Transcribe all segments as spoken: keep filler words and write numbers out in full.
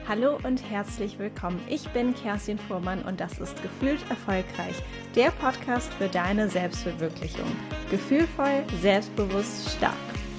Hallo und herzlich willkommen. Ich bin Kerstin Fuhrmann und das ist Gefühlt Erfolgreich, der Podcast für deine Selbstverwirklichung. Gefühlvoll, selbstbewusst, stark.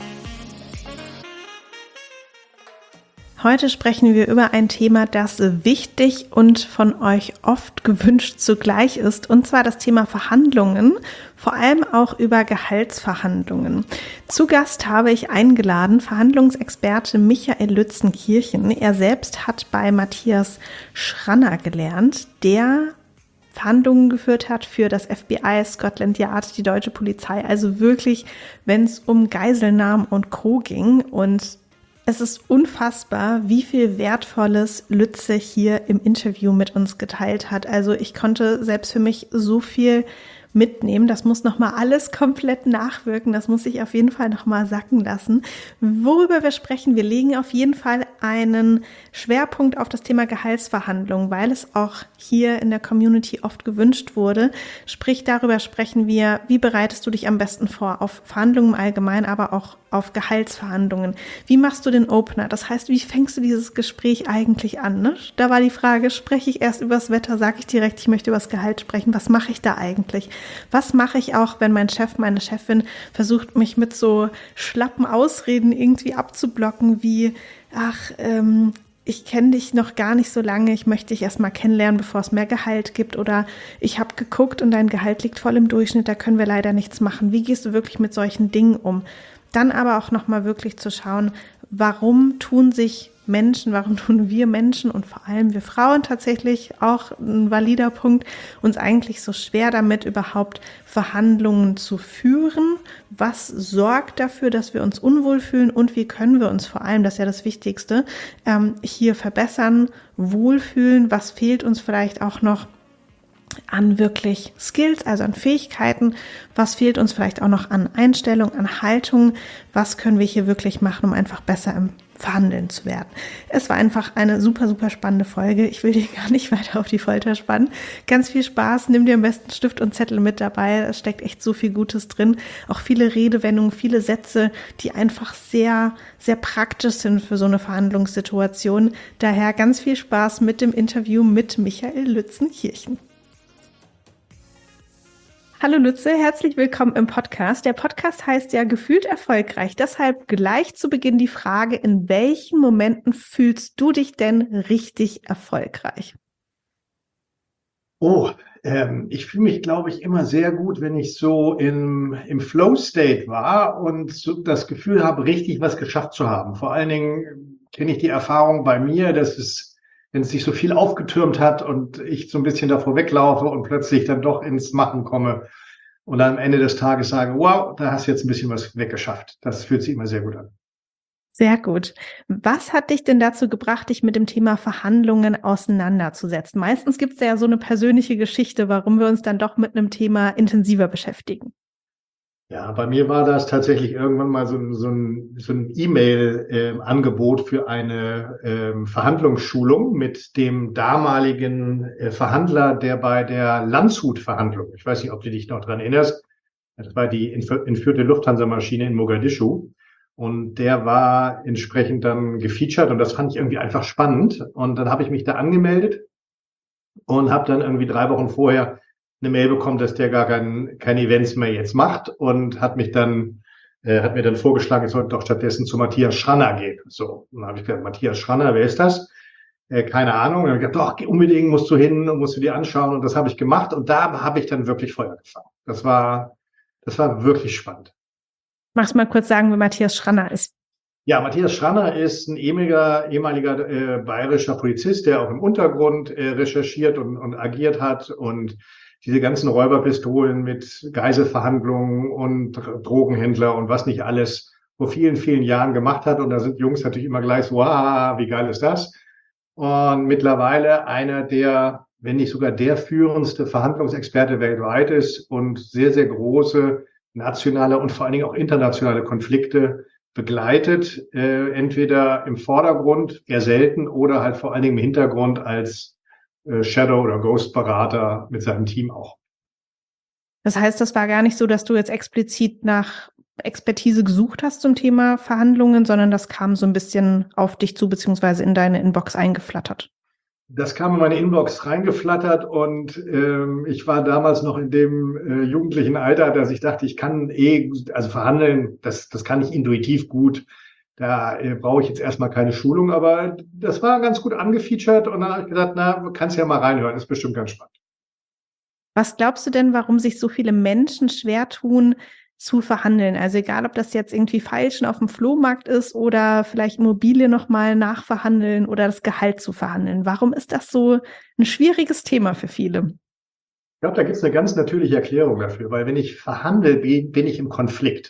Heute sprechen wir über ein Thema, das wichtig und von euch oft gewünscht zugleich ist, und zwar das Thema Verhandlungen, vor allem auch über Gehaltsverhandlungen. Zu Gast habe ich eingeladen Verhandlungsexperte Michael Lützenkirchen. Er selbst hat bei Matthias Schranner gelernt, der Verhandlungen geführt hat für das F B I, Scotland Yard, die deutsche Polizei, also wirklich, wenn es um Geiselnahmen und Co. ging. Und es ist unfassbar, wie viel Wertvolles Lütze hier im Interview mit uns geteilt hat. Also ich konnte selbst für mich so viel mitnehmen. Das muss nochmal alles komplett nachwirken. Das muss ich auf jeden Fall nochmal sacken lassen. Worüber wir sprechen, wir legen auf jeden Fall einen Schwerpunkt auf das Thema Gehaltsverhandlungen, weil es auch hier in der Community oft gewünscht wurde. Sprich, darüber sprechen wir, wie bereitest du dich am besten vor auf Verhandlungen allgemein, aber auch auf Gehaltsverhandlungen. Wie machst du den Opener? Das heißt, wie fängst du dieses Gespräch eigentlich an? Ne? Da war die Frage, spreche ich erst über das Wetter, sage ich direkt, ich möchte über das Gehalt sprechen. Was mache ich da eigentlich? Was mache ich auch, wenn mein Chef, meine Chefin versucht, mich mit so schlappen Ausreden irgendwie abzublocken, wie, ach, ähm, ich kenne dich noch gar nicht so lange, ich möchte dich erst mal kennenlernen, bevor es mehr Gehalt gibt, oder ich habe geguckt und dein Gehalt liegt voll im Durchschnitt, da können wir leider nichts machen. Wie gehst du wirklich mit solchen Dingen um? Dann aber auch nochmal wirklich zu schauen, warum tun sich Menschen, warum tun wir Menschen und vor allem wir Frauen tatsächlich, auch ein valider Punkt, uns eigentlich so schwer damit, überhaupt Verhandlungen zu führen? Was sorgt dafür, dass wir uns unwohl fühlen, und wie können wir uns vor allem, das ist ja das Wichtigste, ähm, hier verbessern, wohlfühlen? Was fehlt uns vielleicht auch noch an wirklich Skills, also an Fähigkeiten? Was fehlt uns vielleicht auch noch an Einstellung, an Haltung? Was können wir hier wirklich machen, um einfach besser im Verhandeln zu werden? Es war einfach eine super, super spannende Folge. Ich will dich gar nicht weiter auf die Folter spannen. Ganz viel Spaß. Nimm dir am besten Stift und Zettel mit dabei. Es steckt echt so viel Gutes drin. Auch viele Redewendungen, viele Sätze, die einfach sehr, sehr praktisch sind für so eine Verhandlungssituation. Daher ganz viel Spaß mit dem Interview mit Michael Lützenkirchen. Hallo Lütze, herzlich willkommen im Podcast. Der Podcast heißt ja Gefühlt Erfolgreich. Deshalb gleich zu Beginn die Frage, in welchen Momenten fühlst du dich denn richtig erfolgreich? Oh, ähm, ich fühle mich, glaube ich, immer sehr gut, wenn ich so im, im Flow-State war und so das Gefühl habe, richtig was geschafft zu haben. Vor allen Dingen kenne ich die Erfahrung bei mir, dass es, wenn es sich so viel aufgetürmt hat und ich so ein bisschen davor weglaufe und plötzlich dann doch ins Machen komme und dann am Ende des Tages sage, wow, da hast du jetzt ein bisschen was weggeschafft. Das fühlt sich immer sehr gut an. Sehr gut. Was hat dich denn dazu gebracht, dich mit dem Thema Verhandlungen auseinanderzusetzen? Meistens gibt es ja so eine persönliche Geschichte, warum wir uns dann doch mit einem Thema intensiver beschäftigen. Ja, bei mir war das tatsächlich irgendwann mal so ein, so ein, so ein E-Mail-Angebot äh, für eine äh, Verhandlungsschulung mit dem damaligen äh, Verhandler, der bei der Landshut-Verhandlung, ich weiß nicht, ob du dich noch dran erinnerst, das war die entführte Lufthansa-Maschine in Mogadischu, und der war entsprechend dann gefeatured, und das fand ich irgendwie einfach spannend, und dann habe ich mich da angemeldet und habe dann irgendwie drei Wochen vorher eine Mail bekommen, dass der gar kein, kein Events mehr jetzt macht, und hat mich dann, äh, hat mir dann vorgeschlagen, ich sollte doch stattdessen zu Matthias Schranner gehen. So, und dann habe ich gesagt, Matthias Schranner, wer ist das? Äh, keine Ahnung. Und dann habe ich gesagt, doch, unbedingt musst du hin und musst du dir anschauen, und das habe ich gemacht, und da habe ich dann wirklich Feuer gefangen. Das war, das war wirklich spannend. Magst du mal kurz sagen, wer Matthias Schranner ist? Ja, Matthias Schranner ist ein ehemaliger, ehemaliger äh, bayerischer Polizist, der auch im Untergrund äh, recherchiert und, und agiert hat und diese ganzen Räuberpistolen mit Geiselverhandlungen und Drogenhändler und was nicht alles vor vielen, vielen Jahren gemacht hat. Und da sind Jungs natürlich immer gleich so, wow, wie geil ist das? Und mittlerweile einer der, wenn nicht sogar der führendste Verhandlungsexperte weltweit ist und sehr, sehr große nationale und vor allen Dingen auch internationale Konflikte begleitet, äh, entweder im Vordergrund, eher selten, oder halt vor allen Dingen im Hintergrund als äh, Shadow- oder Ghost-Berater mit seinem Team auch. Das heißt, das war gar nicht so, dass du jetzt explizit nach Expertise gesucht hast zum Thema Verhandlungen, sondern das kam so ein bisschen auf dich zu, beziehungsweise in deine Inbox eingeflattert? Das kam in meine Inbox reingeflattert und ähm, ich war damals noch in dem äh, jugendlichen Alter, dass ich dachte, ich kann eh, also verhandeln, das, das kann ich intuitiv gut. Da äh, brauche ich jetzt erstmal keine Schulung, aber das war ganz gut angefeatured und dann habe ich gedacht, na, kannst ja mal reinhören, ist bestimmt ganz spannend. Was glaubst du denn, warum sich so viele Menschen schwer tun, zu verhandeln? Also egal, ob das jetzt irgendwie Feilschen auf dem Flohmarkt ist oder vielleicht Immobilie nochmal nachverhandeln oder das Gehalt zu verhandeln. Warum ist das so ein schwieriges Thema für viele? Ich glaube, da gibt es eine ganz natürliche Erklärung dafür, weil wenn ich verhandle, bin, bin ich im Konflikt.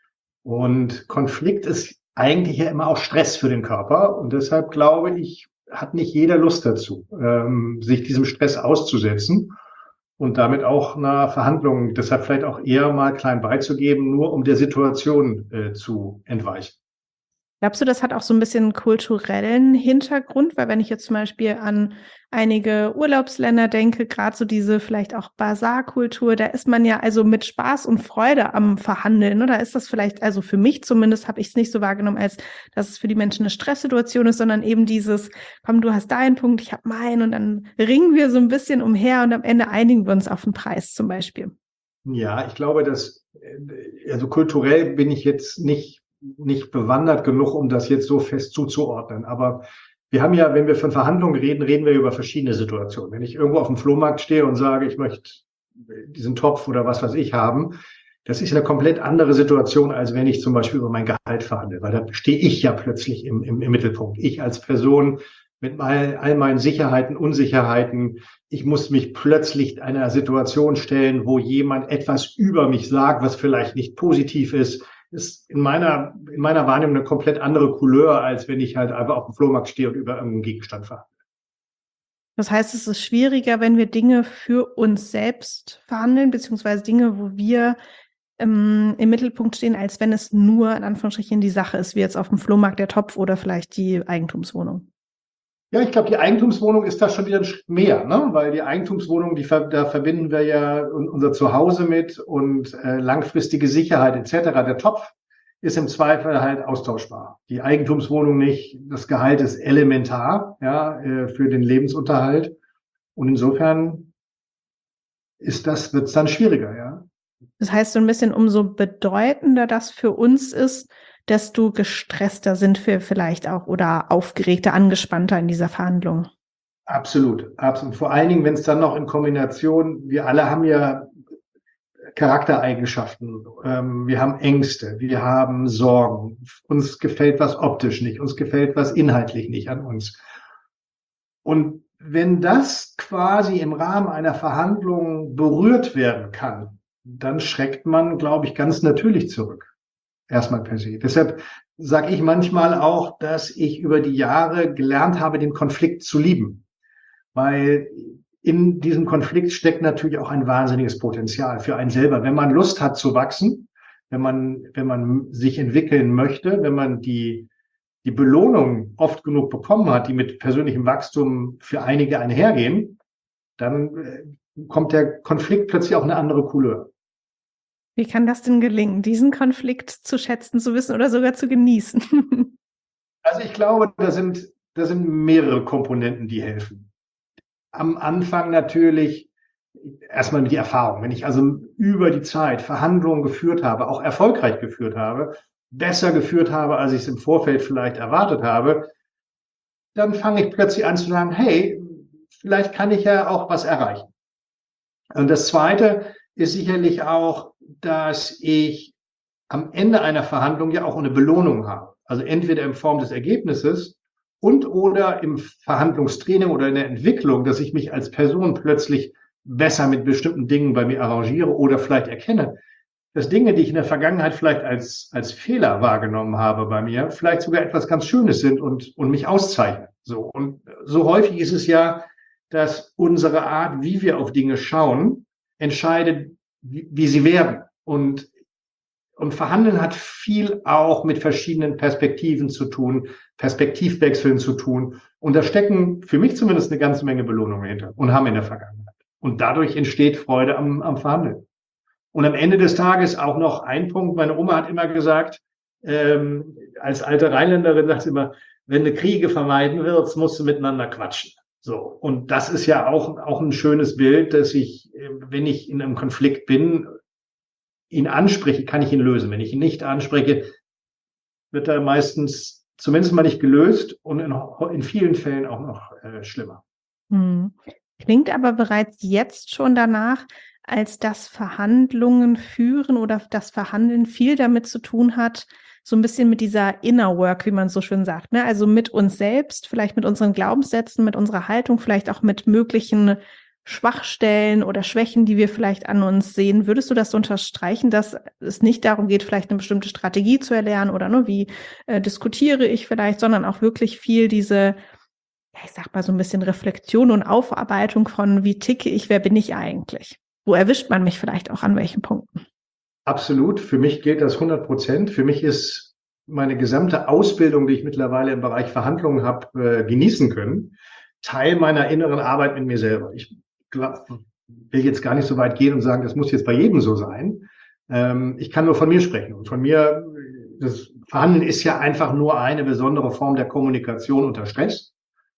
Und Konflikt ist eigentlich ja immer auch Stress für den Körper. Und deshalb glaube ich, hat nicht jeder Lust dazu, ähm, sich diesem Stress auszusetzen und damit auch einer Verhandlung, deshalb vielleicht auch eher mal klein beizugeben, nur um der Situation äh, zu entweichen. Glaubst du, das hat auch so ein bisschen einen kulturellen Hintergrund? Weil wenn ich jetzt zum Beispiel an einige Urlaubsländer denke, gerade so diese vielleicht auch Basarkultur, da ist man ja also mit Spaß und Freude am Verhandeln. Oder ist das vielleicht, also für mich zumindest habe ich es nicht so wahrgenommen, als dass es für die Menschen eine Stresssituation ist, sondern eben dieses, komm, du hast deinen Punkt, ich habe meinen und dann ringen wir so ein bisschen umher und am Ende einigen wir uns auf den Preis zum Beispiel. Ja, ich glaube, dass, also kulturell bin ich jetzt nicht nicht bewandert genug, um das jetzt so fest zuzuordnen. Aber wir haben ja, wenn wir von Verhandlungen reden, reden wir über verschiedene Situationen. Wenn ich irgendwo auf dem Flohmarkt stehe und sage, ich möchte diesen Topf oder was weiß ich haben, das ist eine komplett andere Situation, als wenn ich zum Beispiel über mein Gehalt verhandle. Weil da stehe ich ja plötzlich im, im, im Mittelpunkt. Ich als Person mit all, all meinen Sicherheiten, Unsicherheiten. Ich muss mich plötzlich einer Situation stellen, wo jemand etwas über mich sagt, was vielleicht nicht positiv ist. Ist in meiner, in meiner Wahrnehmung eine komplett andere Couleur, als wenn ich halt einfach auf dem Flohmarkt stehe und über irgendeinen Gegenstand verhandle. Das heißt, es ist schwieriger, wenn wir Dinge für uns selbst verhandeln, beziehungsweise Dinge, wo wir ähm, im Mittelpunkt stehen, als wenn es nur in Anführungsstrichen die Sache ist, wie jetzt auf dem Flohmarkt der Topf oder vielleicht die Eigentumswohnung. Ja, ich glaube, die Eigentumswohnung ist da schon wieder ein Schritt mehr, ne? Weil die Eigentumswohnung, die da verbinden wir ja unser Zuhause mit und äh, langfristige Sicherheit et cetera. Der Topf ist im Zweifel halt austauschbar. Die Eigentumswohnung nicht. Das Gehalt ist elementar, ja, äh, für den Lebensunterhalt. Und insofern ist das, wird's dann schwieriger, ja. Das heißt, so ein bisschen umso bedeutender das für uns ist, desto gestresster sind wir vielleicht auch oder aufgeregter, angespannter in dieser Verhandlung. Absolut, absolut. Vor allen Dingen, wenn es dann noch in Kombination, wir alle haben ja Charaktereigenschaften, ähm, wir haben Ängste, wir haben Sorgen, uns gefällt was optisch nicht, uns gefällt was inhaltlich nicht an uns. Und wenn das quasi im Rahmen einer Verhandlung berührt werden kann, dann schreckt man, glaube ich, ganz natürlich zurück. Erstmal per se. Deshalb sage ich manchmal auch, dass ich über die Jahre gelernt habe, den Konflikt zu lieben. Weil in diesem Konflikt steckt natürlich auch ein wahnsinniges Potenzial für einen selber. Wenn man Lust hat zu wachsen, wenn man, wenn man sich entwickeln möchte, wenn man die, die Belohnung oft genug bekommen hat, die mit persönlichem Wachstum für einige einhergehen, dann kommt der Konflikt plötzlich auch eine andere Couleur. Wie kann das denn gelingen, diesen Konflikt zu schätzen, zu wissen oder sogar zu genießen? Also ich glaube, da sind, da sind mehrere Komponenten, die helfen. Am Anfang natürlich erstmal die Erfahrung. Wenn ich also über die Zeit Verhandlungen geführt habe, auch erfolgreich geführt habe, besser geführt habe, als ich es im Vorfeld vielleicht erwartet habe, dann fange ich plötzlich an zu sagen, hey, vielleicht kann ich ja auch was erreichen. Und das Zweite ist sicherlich auch, dass ich am Ende einer Verhandlung ja auch eine Belohnung habe. Also entweder in Form des Ergebnisses und oder im Verhandlungstraining oder in der Entwicklung, dass ich mich als Person plötzlich besser mit bestimmten Dingen bei mir arrangiere oder vielleicht erkenne, dass Dinge, die ich in der Vergangenheit vielleicht als, als Fehler wahrgenommen habe bei mir, vielleicht sogar etwas ganz Schönes sind und, und mich auszeichnen. So. Und so häufig ist es ja, dass unsere Art, wie wir auf Dinge schauen, entscheidet, wie, wie sie werden. Und, und Verhandeln hat viel auch mit verschiedenen Perspektiven zu tun, Perspektivwechseln zu tun. Und da stecken für mich zumindest eine ganze Menge Belohnungen hinter und haben in der Vergangenheit. Und dadurch entsteht Freude am, am Verhandeln. Und am Ende des Tages auch noch ein Punkt. Meine Oma hat immer gesagt, ähm, als alte Rheinländerin sagt sie immer, wenn du Kriege vermeiden willst, musst du miteinander quatschen. So. Und das ist ja auch, auch ein schönes Bild, dass ich, wenn ich in einem Konflikt bin, ihn anspreche, kann ich ihn lösen. Wenn ich ihn nicht anspreche, wird er meistens zumindest mal nicht gelöst und in, in vielen Fällen auch noch äh, schlimmer. Hm. Klingt aber bereits jetzt schon danach, als dass Verhandlungen führen oder das Verhandeln viel damit zu tun hat, so ein bisschen mit dieser Inner Work, wie man so schön sagt, ne? Also mit uns selbst, vielleicht mit unseren Glaubenssätzen, mit unserer Haltung, vielleicht auch mit möglichen Schwachstellen oder Schwächen, die wir vielleicht an uns sehen. Würdest du das unterstreichen, dass es nicht darum geht, vielleicht eine bestimmte Strategie zu erlernen oder ne, wie äh, diskutiere ich vielleicht, sondern auch wirklich viel diese, ja, ich sag mal so ein bisschen Reflexion und Aufarbeitung von, wie ticke ich, wer bin ich eigentlich? Wo erwischt man mich vielleicht auch an welchen Punkten? Absolut. Für mich gilt das hundert Prozent. Für mich ist meine gesamte Ausbildung, die ich mittlerweile im Bereich Verhandlungen habe, äh, genießen können, Teil meiner inneren Arbeit mit mir selber. Ich glaub, will jetzt gar nicht so weit gehen und sagen, das muss jetzt bei jedem so sein. Ähm, ich kann nur von mir sprechen. Und von mir, das Verhandeln ist ja einfach nur eine besondere Form der Kommunikation unter Stress.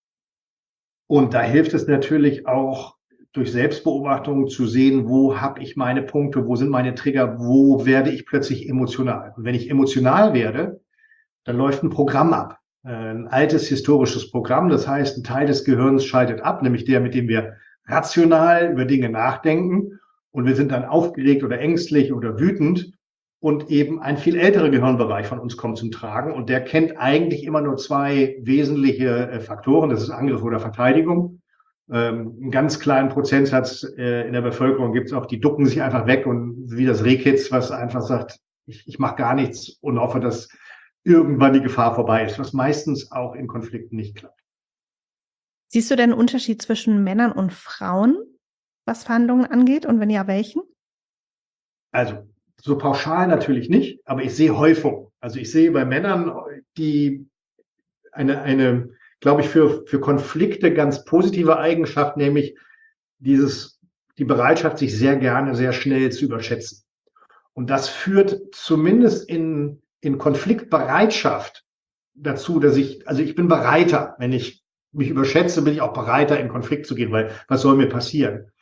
Und da hilft es natürlich auch, durch Selbstbeobachtung zu sehen, wo habe ich meine Punkte, wo sind meine Trigger, wo werde ich plötzlich emotional. Und wenn ich emotional werde, dann läuft ein Programm ab. Ein altes historisches Programm, das heißt, ein Teil des Gehirns schaltet ab, nämlich der, mit dem wir rational über Dinge nachdenken. Und wir sind dann aufgeregt oder ängstlich oder wütend. Und eben ein viel älterer Gehirnbereich von uns kommt zum Tragen. Und der kennt eigentlich immer nur zwei wesentliche Faktoren. Das ist Angriff oder Verteidigung. Ähm, einen ganz kleinen Prozentsatz äh, in der Bevölkerung gibt es auch, die ducken sich einfach weg und wie das Rehkitz, was einfach sagt, ich, ich mache gar nichts und hoffe, dass irgendwann die Gefahr vorbei ist, was meistens auch in Konflikten nicht klappt. Siehst du denn einen Unterschied zwischen Männern und Frauen, was Verhandlungen angeht? Und wenn ja, welchen? Also so pauschal natürlich nicht, aber ich sehe Häufung. Also ich sehe bei Männern, die eine, eine glaube ich, für, für Konflikte ganz positive Eigenschaft, nämlich dieses, die Bereitschaft, sich sehr gerne, sehr schnell zu überschätzen. Und das führt zumindest in, in Konfliktbereitschaft dazu, dass ich, also ich bin bereiter, wenn ich mich überschätze, bin ich auch bereiter, in Konflikt zu gehen, weil was soll mir passieren?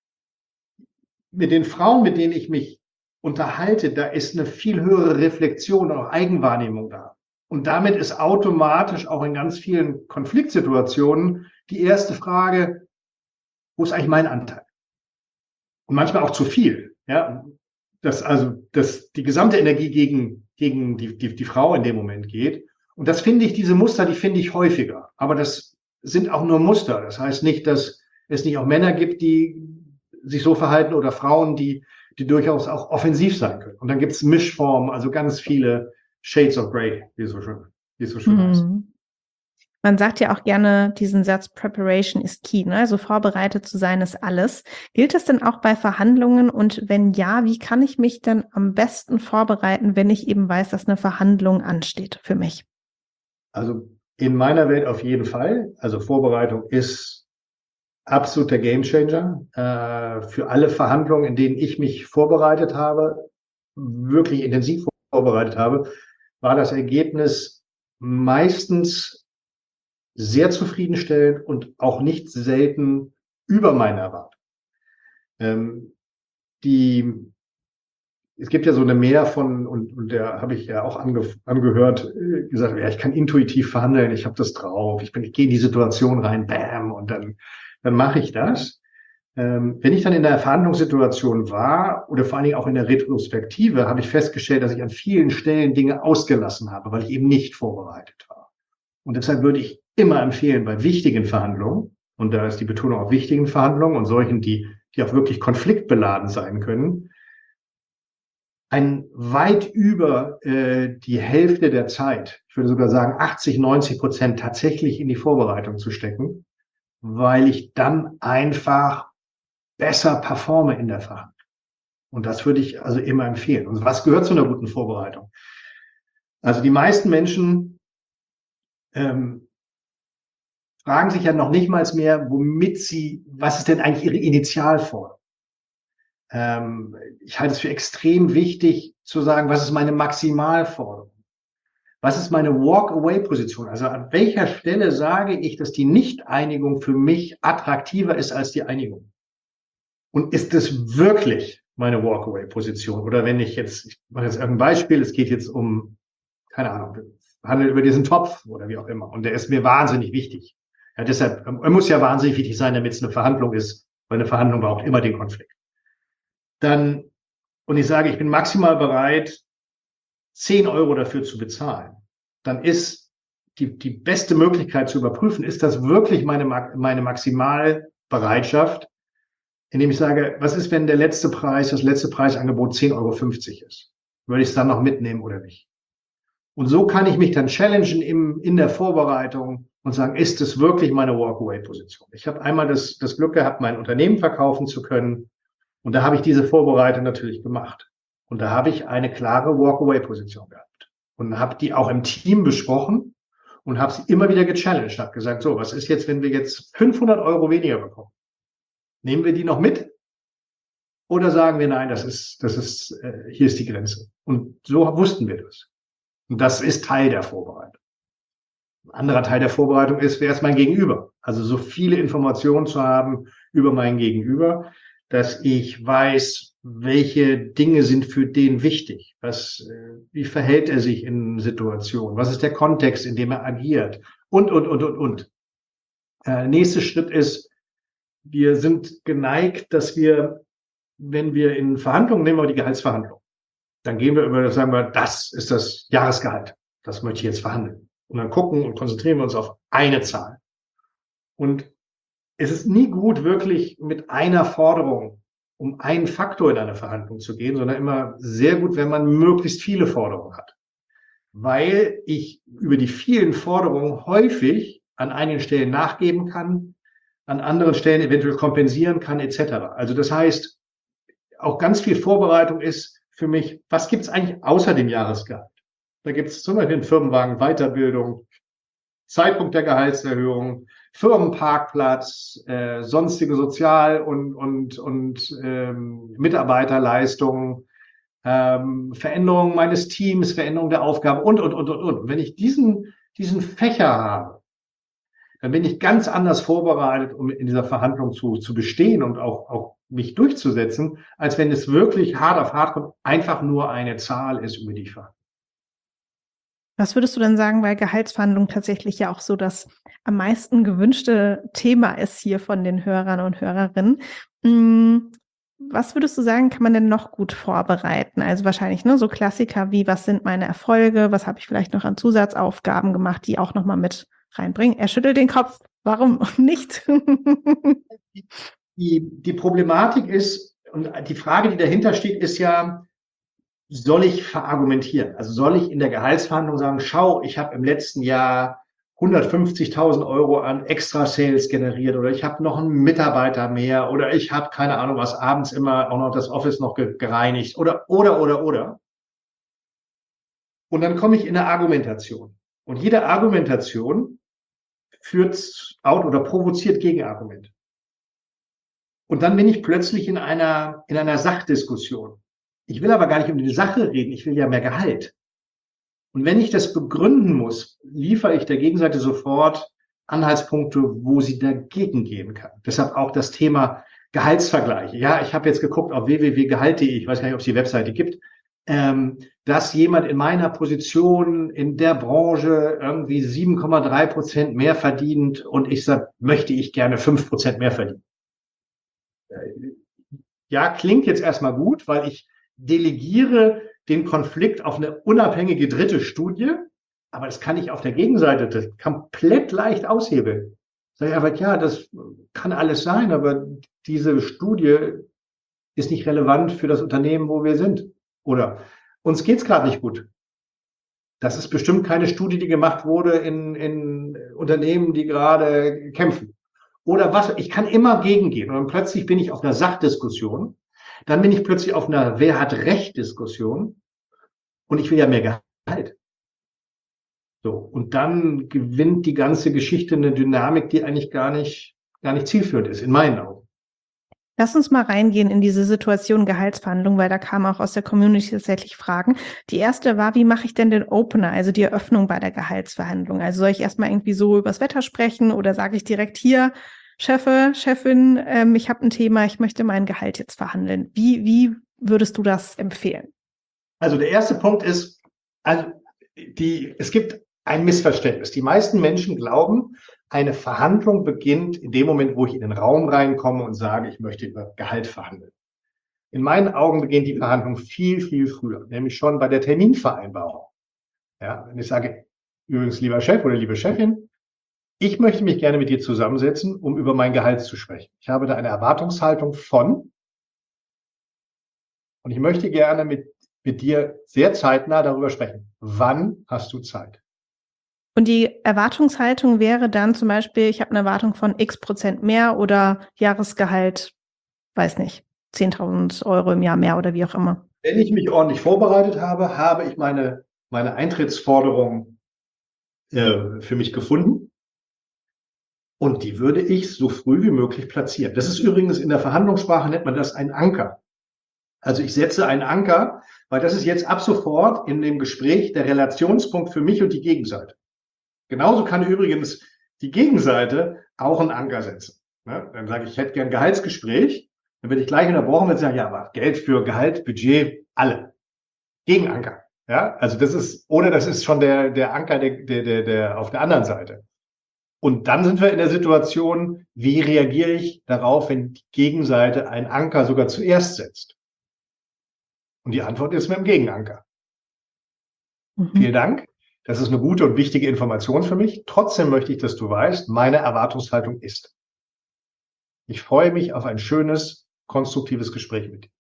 Mit den Frauen, mit denen ich mich unterhalte, da ist eine viel höhere Reflexion und auch Eigenwahrnehmung da. Und damit ist automatisch auch in ganz vielen Konfliktsituationen die erste Frage, wo ist eigentlich mein Anteil? Und manchmal auch zu viel. Ja, dass also dass die gesamte Energie gegen, gegen die, die, die Frau in dem Moment geht. Und das finde ich, diese Muster, die finde ich häufiger. Aber das sind auch nur Muster. Das heißt nicht, dass es nicht auch Männer gibt, die sich so verhalten oder Frauen, die, die durchaus auch offensiv sein können. Und dann gibt es Mischformen, also ganz viele Shades of Grey, wie es so schön, wie es so schön heißt. Mhm. Man sagt ja auch gerne diesen Satz, Preparation is key, ne? Also vorbereitet zu sein ist alles. Gilt das denn auch bei Verhandlungen? Und wenn ja, wie kann ich mich denn am besten vorbereiten, wenn ich eben weiß, dass eine Verhandlung ansteht für mich? Also in meiner Welt auf jeden Fall. Also Vorbereitung ist absoluter Gamechanger. Äh, für alle Verhandlungen, in denen ich mich vorbereitet habe, wirklich intensiv vorbereitet habe, war das Ergebnis meistens sehr zufriedenstellend und auch nicht selten über meine Erwartung. Ähm, die, es gibt ja so eine Mehr von, und, und der habe ich ja auch ange, angehört, äh, gesagt, ja, ich kann intuitiv verhandeln, ich habe das drauf, ich bin, ich gehe in die Situation rein, bam, und dann, dann mache ich das. Ähm, wenn ich dann in der Verhandlungssituation war oder vor allen Dingen auch in der Retrospektive, habe ich festgestellt, dass ich an vielen Stellen Dinge ausgelassen habe, weil ich eben nicht vorbereitet war. Und deshalb würde ich immer empfehlen, bei wichtigen Verhandlungen, und da ist die Betonung auf wichtigen Verhandlungen und solchen, die, die auch wirklich konfliktbeladen sein können, ein weit über äh, die Hälfte der Zeit, ich würde sogar sagen achtzig, neunzig Prozent tatsächlich in die Vorbereitung zu stecken, weil ich dann einfach besser performe in der Verhandlung. Und das würde ich also immer empfehlen. Und was gehört zu einer guten Vorbereitung? Also die meisten Menschen ähm, fragen sich ja noch nicht mal mehr, womit sie, was ist denn eigentlich ihre Initialforderung? Ähm, ich halte es für extrem wichtig zu sagen, was ist meine Maximalforderung? Was ist meine Walk-away-Position? Also an welcher Stelle sage ich, dass die Nicht-Einigung für mich attraktiver ist als die Einigung? Und ist es wirklich meine Walk-away-Position? Oder wenn ich jetzt, ich mache jetzt irgendein Beispiel, es geht jetzt um, keine Ahnung, wir handeln über diesen Topf oder wie auch immer. Und der ist mir wahnsinnig wichtig. Ja, deshalb, er muss ja wahnsinnig wichtig sein, damit es eine Verhandlung ist, weil eine Verhandlung braucht immer den Konflikt. Dann, und ich sage, ich bin maximal bereit, zehn Euro dafür zu bezahlen, dann ist die, die beste Möglichkeit zu überprüfen, ist das wirklich meine, meine Maximalbereitschaft, indem ich sage, was ist, wenn der letzte Preis, das letzte Preisangebot zehn Euro fünfzig ist? Würde ich es dann noch mitnehmen oder nicht? Und so kann ich mich dann challengen im, in der Vorbereitung und sagen, ist es wirklich meine Walkaway-Position? Ich habe einmal das, das Glück gehabt, mein Unternehmen verkaufen zu können. Und da habe ich diese Vorbereitung natürlich gemacht. Und da habe ich eine klare Walkaway-Position gehabt. Und habe die auch im Team besprochen und habe sie immer wieder gechallenged. Habe gesagt, so, was ist jetzt, wenn wir jetzt fünfhundert Euro weniger bekommen? Nehmen wir die noch mit? Oder sagen wir, nein, das ist, das ist, äh, hier ist die Grenze. Und so wussten wir das. Und das ist Teil der Vorbereitung. Ein anderer Teil der Vorbereitung ist, wer ist mein Gegenüber? Also so viele Informationen zu haben über mein Gegenüber, dass ich weiß, welche Dinge sind für den wichtig. Was, wie verhält er sich in Situationen? Was ist der Kontext, in dem er agiert? Und, und, und, und, und. Äh, nächster Schritt ist, wir sind geneigt, dass wir, wenn wir in Verhandlungen, nehmen wir die Gehaltsverhandlung, dann gehen wir über, sagen wir, das ist das Jahresgehalt. Das möchte ich jetzt verhandeln. Und dann gucken und konzentrieren wir uns auf eine Zahl. Und es ist nie gut, wirklich mit einer Forderung um einen Faktor in eine Verhandlung zu gehen, sondern immer sehr gut, wenn man möglichst viele Forderungen hat. Weil ich über die vielen Forderungen häufig an einigen Stellen nachgeben kann, an anderen Stellen eventuell kompensieren kann, et cetera. Also das heißt, auch ganz viel Vorbereitung ist für mich, was gibt es eigentlich außer dem Jahresgehalt? Da gibt es zum Beispiel den Firmenwagen, Weiterbildung, Zeitpunkt der Gehaltserhöhung, Firmenparkplatz, äh, sonstige Sozial- und, und, und ähm, Mitarbeiterleistungen, ähm, Veränderung meines Teams, Veränderung der Aufgaben und, und, und, und, und. Wenn ich diesen, diesen Fächer habe, dann bin ich ganz anders vorbereitet, um in dieser Verhandlung zu, zu bestehen und auch, auch mich durchzusetzen, als wenn es wirklich hart auf hart kommt, einfach nur eine Zahl ist, über die ich verhandle. Was würdest du denn sagen, weil Gehaltsverhandlung tatsächlich ja auch so das am meisten gewünschte Thema ist hier von den Hörern und Hörerinnen? Was würdest du sagen, kann man denn noch gut vorbereiten? Also wahrscheinlich ne, so Klassiker wie, was sind meine Erfolge? Was habe ich vielleicht noch an Zusatzaufgaben gemacht, die auch nochmal mit reinbringen? Er schüttelt den Kopf. Warum nicht? die, die Problematik ist, und die Frage, die dahinter steht, ist ja, soll ich verargumentieren? Also soll ich in der Gehaltsverhandlung sagen, schau, ich habe im letzten Jahr hundertfünfzigtausend Euro an Extra-Sales generiert oder ich habe noch einen Mitarbeiter mehr oder ich habe, keine Ahnung was, abends immer auch noch das Office noch gereinigt oder, oder, oder, oder. Und dann komme ich in eine Argumentation. Und jede Argumentation führt out oder provoziert Gegenargumente. Und dann bin ich plötzlich in einer, in einer Sachdiskussion. Ich will aber gar nicht um die Sache reden, ich will ja mehr Gehalt. Und wenn ich das begründen muss, liefere ich der Gegenseite sofort Anhaltspunkte, wo sie dagegen gehen kann. Deshalb auch das Thema Gehaltsvergleiche. Ja, ich habe jetzt geguckt auf w w w punkt gehalt punkt de, ich weiß gar nicht, ob es die Webseite gibt, ähm, dass jemand in meiner Position in der Branche irgendwie sieben Komma drei Prozent mehr verdient und ich sage, möchte ich gerne fünf Prozent mehr verdienen. Ja, klingt jetzt erstmal gut, weil ich delegiere den Konflikt auf eine unabhängige dritte Studie, aber das kann ich auf der Gegenseite komplett leicht aushebeln. Sag ich einfach, ja, das kann alles sein, aber diese Studie ist nicht relevant für das Unternehmen, wo wir sind. Oder uns geht's gerade nicht gut. Das ist bestimmt keine Studie, die gemacht wurde in, in Unternehmen, die gerade kämpfen. Oder was, ich kann immer gegengehen. Und dann plötzlich bin ich auf einer Sachdiskussion. Dann bin ich plötzlich auf einer Wer hat Recht Diskussion. Und ich will ja mehr Gehalt. So. Und dann gewinnt die ganze Geschichte eine Dynamik, die eigentlich gar nicht, gar nicht zielführend ist, in meinen Augen. Lass uns mal reingehen in diese Situation Gehaltsverhandlung, weil da kamen auch aus der Community tatsächlich Fragen. Die erste war, wie mache ich denn den Opener, also die Eröffnung bei der Gehaltsverhandlung? Also soll ich erstmal irgendwie so übers Wetter sprechen oder sage ich direkt hier, Chefe, Chefin, ähm, ich habe ein Thema, ich möchte mein Gehalt jetzt verhandeln. Wie, wie würdest du das empfehlen? Also der erste Punkt ist, also die, es gibt ein Missverständnis. Die meisten Menschen glauben, eine Verhandlung beginnt in dem Moment, wo ich in den Raum reinkomme und sage, ich möchte über Gehalt verhandeln. In meinen Augen beginnt die Verhandlung viel, viel früher, nämlich schon bei der Terminvereinbarung. Ja, wenn ich sage, übrigens, lieber Chef oder liebe Chefin, ich möchte mich gerne mit dir zusammensetzen, um über mein Gehalt zu sprechen. Ich habe da eine Erwartungshaltung von und ich möchte gerne mit, mit dir sehr zeitnah darüber sprechen. Wann hast du Zeit? Und die Erwartungshaltung wäre dann zum Beispiel, ich habe eine Erwartung von x Prozent mehr oder Jahresgehalt, weiß nicht, zehntausend Euro im Jahr mehr oder wie auch immer. Wenn ich mich ordentlich vorbereitet habe, habe ich meine, meine Eintrittsforderung äh, für mich gefunden. Und die würde ich so früh wie möglich platzieren. Das ist übrigens in der Verhandlungssprache nennt man das ein Anker. Also ich setze einen Anker, weil das ist jetzt ab sofort in dem Gespräch der Relationspunkt für mich und die Gegenseite. Genauso kann übrigens die Gegenseite auch einen Anker setzen. Ne? Dann sage ich, ich hätte gern ein Gehaltsgespräch. Dann werde ich gleich unterbrochen und sage, ja, aber Geld für Gehalt, Budget, alle. Gegenanker. Ja, also das ist, oder das ist schon der, der Anker der, der, der, der auf der anderen Seite. Und dann sind wir in der Situation, wie reagiere ich darauf, wenn die Gegenseite einen Anker sogar zuerst setzt? Und die Antwort ist mit dem Gegenanker. Mhm. Vielen Dank. Das ist eine gute und wichtige Information für mich. Trotzdem möchte ich, dass du weißt, meine Erwartungshaltung ist. Ich freue mich auf ein schönes, konstruktives Gespräch mit dir.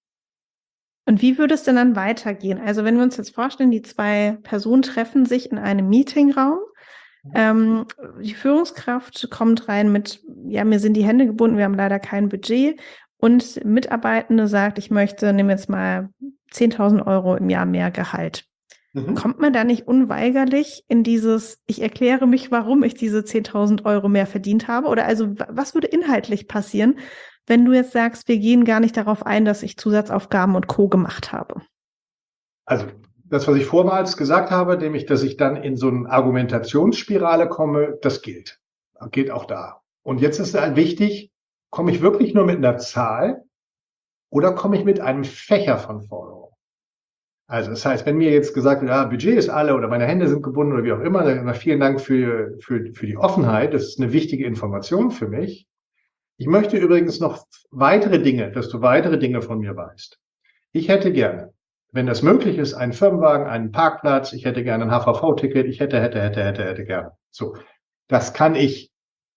Und wie würde es denn dann weitergehen? Also wenn wir uns jetzt vorstellen, die zwei Personen treffen sich in einem Meetingraum. Ähm, die Führungskraft kommt rein mit, ja, mir sind die Hände gebunden, wir haben leider kein Budget. Und Mitarbeitende sagt, ich möchte, nimm jetzt mal zehntausend Euro im Jahr mehr Gehalt. Mhm. Kommt man da nicht unweigerlich in dieses, ich erkläre mich, warum ich diese zehntausend Euro mehr verdient habe? Oder also, was würde inhaltlich passieren, wenn du jetzt sagst, wir gehen gar nicht darauf ein, dass ich Zusatzaufgaben und Co. gemacht habe? Also, das, was ich vormals gesagt habe, nämlich, dass ich dann in so eine Argumentationsspirale komme, das gilt. Das gilt auch da. Und jetzt ist halt wichtig, komme ich wirklich nur mit einer Zahl oder komme ich mit einem Fächer von Forderungen? Also das heißt, wenn mir jetzt gesagt wird, ja, Budget ist alle oder meine Hände sind gebunden oder wie auch immer, dann vielen Dank für, für, für die Offenheit. Das ist eine wichtige Information für mich. Ich möchte übrigens noch weitere Dinge, dass du weitere Dinge von mir weißt. Ich hätte gerne, wenn das möglich ist, einen Firmenwagen, einen Parkplatz. Ich hätte gerne ein H V V-Ticket. Ich hätte, hätte, hätte, hätte, hätte gerne. So, das kann ich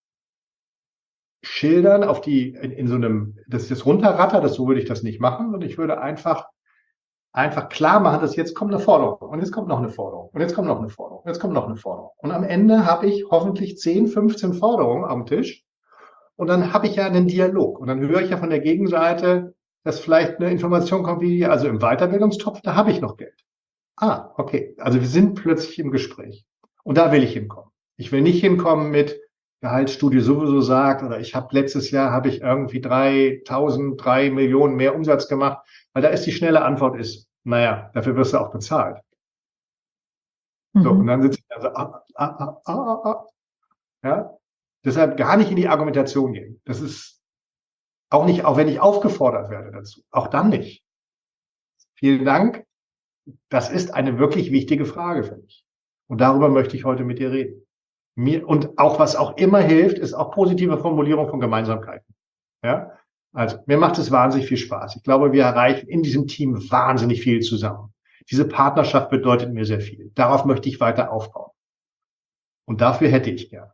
schildern auf die, in, in so einem, das ist das runterratter, das, so würde ich das nicht machen. Und ich würde einfach Einfach klar machen, dass jetzt kommt eine Forderung und jetzt kommt noch eine Forderung und jetzt kommt noch eine Forderung und jetzt kommt noch eine Forderung. Und am Ende habe ich hoffentlich zehn, fünfzehn Forderungen am Tisch und dann habe ich ja einen Dialog. Und dann höre ich ja von der Gegenseite, dass vielleicht eine Information kommt wie, also im Weiterbildungstopf, da habe ich noch Geld. Ah, okay. Also wir sind plötzlich im Gespräch. Und da will ich hinkommen. Ich will nicht hinkommen mit Gehaltsstudie sowieso sagt, oder ich habe letztes Jahr habe ich irgendwie dreitausend, drei Millionen mehr Umsatz gemacht, weil da ist die schnelle Antwort ist, naja, dafür wirst du auch bezahlt. Mhm. So, und dann sitze ich da so, ah, ah, ah, ah, ah. Ja, deshalb gar nicht in die Argumentation gehen. Das ist auch nicht, auch wenn ich aufgefordert werde dazu, auch dann nicht. Vielen Dank. Das ist eine wirklich wichtige Frage für mich. Und darüber möchte ich heute mit dir reden. Mir, und auch was auch immer hilft, ist auch positive Formulierung von Gemeinsamkeiten. Ja, also mir macht es wahnsinnig viel Spaß. Ich glaube, wir erreichen in diesem Team wahnsinnig viel zusammen. Diese Partnerschaft bedeutet mir sehr viel. Darauf möchte ich weiter aufbauen. Und dafür hätte ich gern.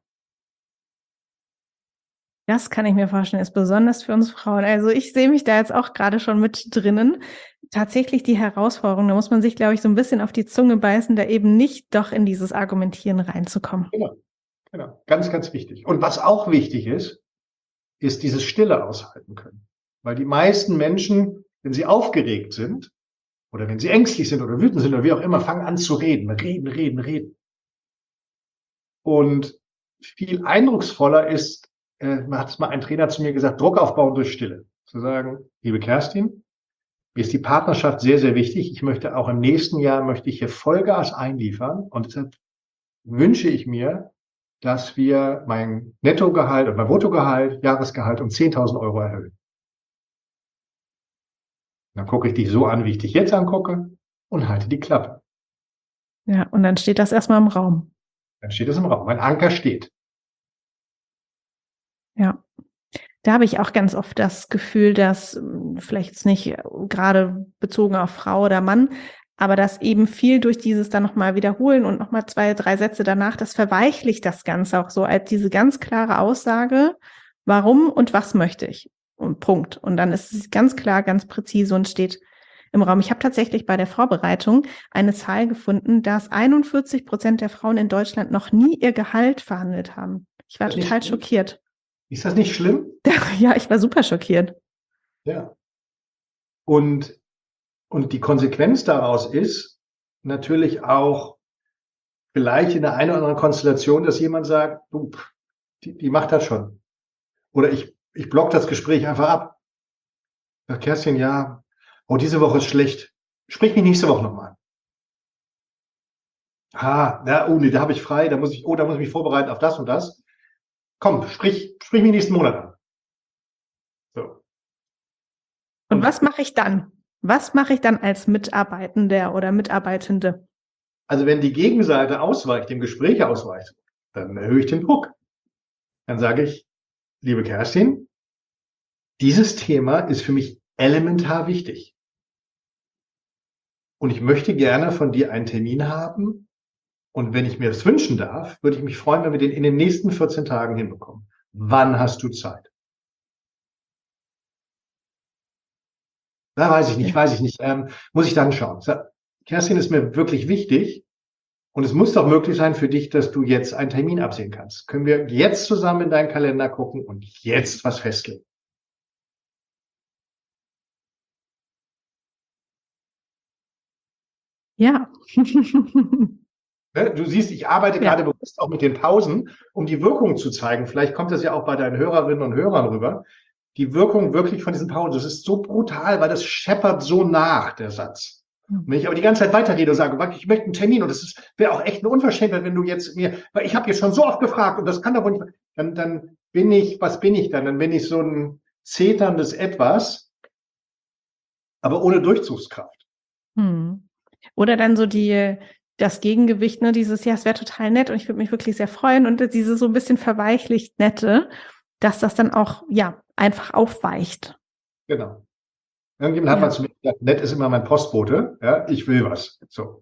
Das kann ich mir vorstellen, ist besonders für uns Frauen. Also ich sehe mich da jetzt auch gerade schon mit drinnen. Tatsächlich die Herausforderung, da muss man sich, glaube ich, so ein bisschen auf die Zunge beißen, da eben nicht doch in dieses Argumentieren reinzukommen. Genau, genau. Ganz, ganz wichtig. Und was auch wichtig ist, ist dieses Stille aushalten können. Weil die meisten Menschen, wenn sie aufgeregt sind oder wenn sie ängstlich sind oder wütend sind oder wie auch immer, fangen an zu reden. Reden, reden, reden. Und viel eindrucksvoller ist, äh, hat es mal ein Trainer zu mir gesagt, Druck aufbauen durch Stille. zu sagen, liebe Kerstin, mir ist die Partnerschaft sehr, sehr wichtig. Ich möchte auch im nächsten Jahr, möchte ich hier Vollgas einliefern und deshalb wünsche ich mir, dass wir mein Nettogehalt und mein Bruttogehalt, Jahresgehalt um zehntausend Euro erhöhen. Dann gucke ich dich so an, wie ich dich jetzt angucke und halte die Klappe. Ja, und dann steht das erstmal im Raum. Dann steht es im Raum. Mein Anker steht. Ja. Da habe ich auch ganz oft das Gefühl, dass vielleicht jetzt nicht gerade bezogen auf Frau oder Mann, aber dass eben viel durch dieses dann nochmal wiederholen und nochmal zwei, drei Sätze danach, das verweichlicht das Ganze auch so als diese ganz klare Aussage, warum und was möchte ich und Punkt. Und dann ist es ganz klar, ganz präzise und steht im Raum. Ich habe tatsächlich bei der Vorbereitung eine Zahl gefunden, dass einundvierzig Prozent der Frauen in Deutschland noch nie ihr Gehalt verhandelt haben. Ich war total schockiert. Ist das nicht schlimm? Ja, ich war super schockiert. Ja. Und, und die Konsequenz daraus ist natürlich auch vielleicht in der einen oder anderen Konstellation, dass jemand sagt, du, die, die macht das schon. Oder ich, ich block das Gespräch einfach ab. Sag, Kerstin, ja, oh, diese Woche ist schlecht. Sprich mich nächste Woche nochmal. Ah, da, oh, nee, da habe ich frei, da muss ich, oh, da muss ich mich vorbereiten auf das und das. Komm, sprich, sprich mich nächsten Monat an. So. Und was mache ich dann? Was mache ich dann als Mitarbeitender oder Mitarbeitende? Also wenn die Gegenseite ausweicht, dem Gespräch ausweicht, dann erhöhe ich den Druck. Dann sage ich, liebe Kerstin, dieses Thema ist für mich elementar wichtig. Und ich möchte gerne von dir einen Termin haben. Und wenn ich mir das wünschen darf, würde ich mich freuen, wenn wir den in den nächsten vierzehn Tagen hinbekommen. Wann hast du Zeit? Da weiß ich nicht, weiß ich nicht. Ähm, muss ich dann schauen. Kerstin, ist mir wirklich wichtig. Und es muss doch möglich sein für dich, dass du jetzt einen Termin absehen kannst. Können wir jetzt zusammen in deinen Kalender gucken und jetzt was festlegen? Ja. Du siehst, ich arbeite ja. gerade bewusst auch mit den Pausen, um die Wirkung zu zeigen. Vielleicht kommt das ja auch bei deinen Hörerinnen und Hörern rüber. Die Wirkung wirklich von diesen Pausen, das ist so brutal, weil das scheppert so nach, der Satz. Und wenn ich aber die ganze Zeit weiterrede und sage, ich möchte einen Termin und das wäre auch echt eine Unverschämtheit, wenn du jetzt mir, weil ich habe jetzt schon so oft gefragt und das kann doch wohl nicht, dann, dann bin ich, was bin ich dann? Dann bin ich so ein zeterndes Etwas, aber ohne Durchzugskraft. Hm. Oder dann so die, das Gegengewicht, ne, dieses, ja, es wäre total nett und ich würde mich wirklich sehr freuen und diese so ein bisschen verweichlicht Nette, dass das dann auch, ja, einfach aufweicht. Genau. Irgendjemand hat ja. mal zu mir gesagt, nett ist immer mein Postbote, ja, ich will was, so.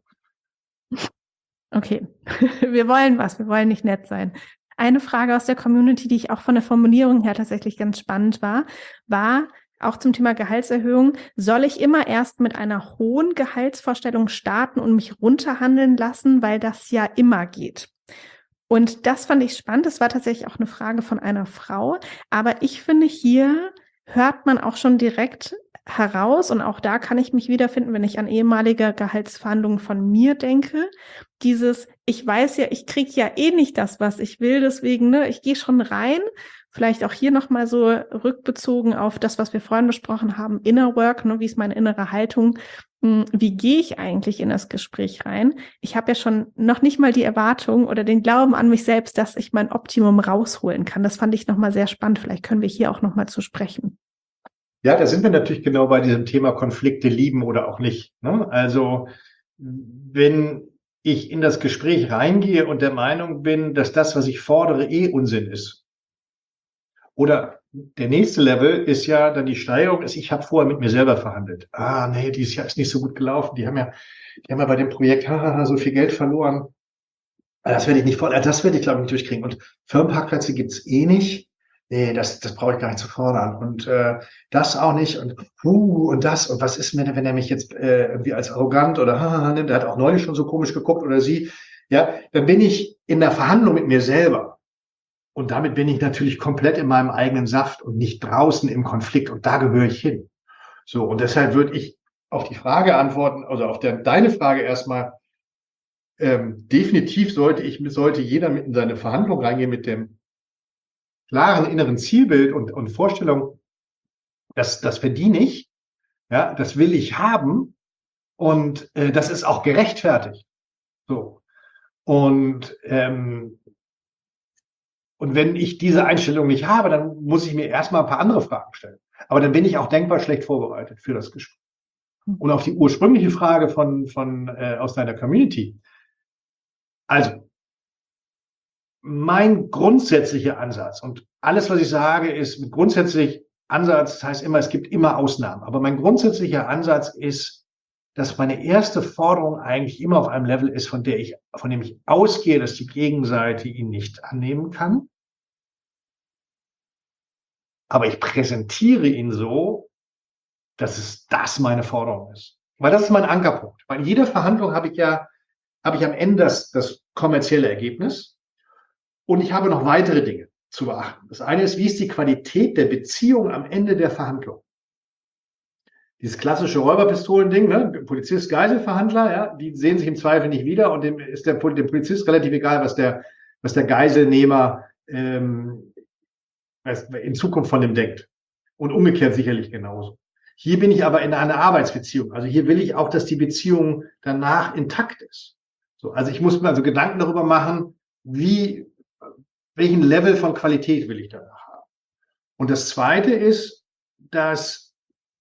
Okay, wir wollen was, wir wollen nicht nett sein. Eine Frage aus der Community, die ich auch von der Formulierung her tatsächlich ganz spannend war, war auch zum Thema Gehaltserhöhung, soll ich immer erst mit einer hohen Gehaltsvorstellung starten und mich runterhandeln lassen, weil das ja immer geht. Und das fand ich spannend. Das war tatsächlich auch eine Frage von einer Frau. Aber ich finde, hier hört man auch schon direkt heraus, und auch da kann ich mich wiederfinden, wenn ich an ehemalige Gehaltsverhandlungen von mir denke, dieses, ich weiß ja, ich kriege ja eh nicht das, was ich will, deswegen, ne, ich gehe schon rein, vielleicht auch hier nochmal so rückbezogen auf das, was wir vorhin besprochen haben, Inner Work, ne, wie ist meine innere Haltung, wie gehe ich eigentlich in das Gespräch rein? Ich habe ja schon noch nicht mal die Erwartung oder den Glauben an mich selbst, dass ich mein Optimum rausholen kann. Das fand ich nochmal sehr spannend. Vielleicht können wir hier auch nochmal zu sprechen. Ja, da sind wir natürlich genau bei diesem Thema Konflikte lieben oder auch nicht. Ne? Also wenn ich in das Gespräch reingehe und der Meinung bin, dass das, was ich fordere, eh Unsinn ist. Oder der nächste Level ist ja dann die Steigerung, ist, ich habe vorher mit mir selber verhandelt. Ah, nee, dieses Jahr ist nicht so gut gelaufen. Die haben ja, die haben ja bei dem Projekt hahaha, so viel Geld verloren. Das werde ich nicht voll, das werde ich glaube ich nicht durchkriegen. Und Firmenparkplätze gibt's eh nicht. Nee, das, das brauche ich gar nicht zu fordern. Und äh, das auch nicht. Und uh, und das. Und was ist mir, wenn er mich jetzt äh, irgendwie als arrogant oder haha nimmt, der hat auch neulich schon so komisch geguckt oder sie. Ja, dann bin ich in der Verhandlung mit mir selber. Und damit bin ich natürlich komplett in meinem eigenen Saft und nicht draußen im Konflikt. Und da gehöre ich hin. So, und deshalb würde ich auf die Frage antworten, also auf der, deine Frage erstmal, ähm, definitiv sollte ich, sollte jeder mit in seine Verhandlung reingehen mit dem klaren inneren Zielbild und, und Vorstellung, das, das verdiene ich, ja, das will ich haben und äh, das ist auch gerechtfertigt. So. Und, ähm, und wenn ich diese Einstellung nicht habe, dann muss ich mir erstmal ein paar andere Fragen stellen. Aber dann bin ich auch denkbar schlecht vorbereitet für das Gespräch. Und auf die ursprüngliche Frage von, von äh, aus deiner Community. Also, mein grundsätzlicher Ansatz und alles, was ich sage, ist mit grundsätzlich Ansatz, das heißt immer, es gibt immer Ausnahmen. Aber mein grundsätzlicher Ansatz ist, dass meine erste Forderung eigentlich immer auf einem Level ist, von der ich, von dem ich ausgehe, dass die Gegenseite ihn nicht annehmen kann. Aber ich präsentiere ihn so, dass es das meine Forderung ist. Weil das ist mein Ankerpunkt. Weil in jeder Verhandlung habe ich ja, habe ich am Ende das, das kommerzielle Ergebnis. Und ich habe noch weitere Dinge zu beachten. Das eine ist, wie ist die Qualität der Beziehung am Ende der Verhandlung? Dieses klassische Räuberpistolen-Ding, ne? Polizist, Geiselverhandler, ja, die sehen sich im Zweifel nicht wieder und dem ist der, dem Polizist relativ egal, was der, was der Geiselnehmer ähm, in Zukunft von dem denkt. Und umgekehrt sicherlich genauso. Hier bin ich aber in einer Arbeitsbeziehung. Also hier will ich auch, dass die Beziehung danach intakt ist. So, also ich muss mir also Gedanken darüber machen, wie, welchen Level von Qualität will ich danach haben. Und das Zweite ist, dass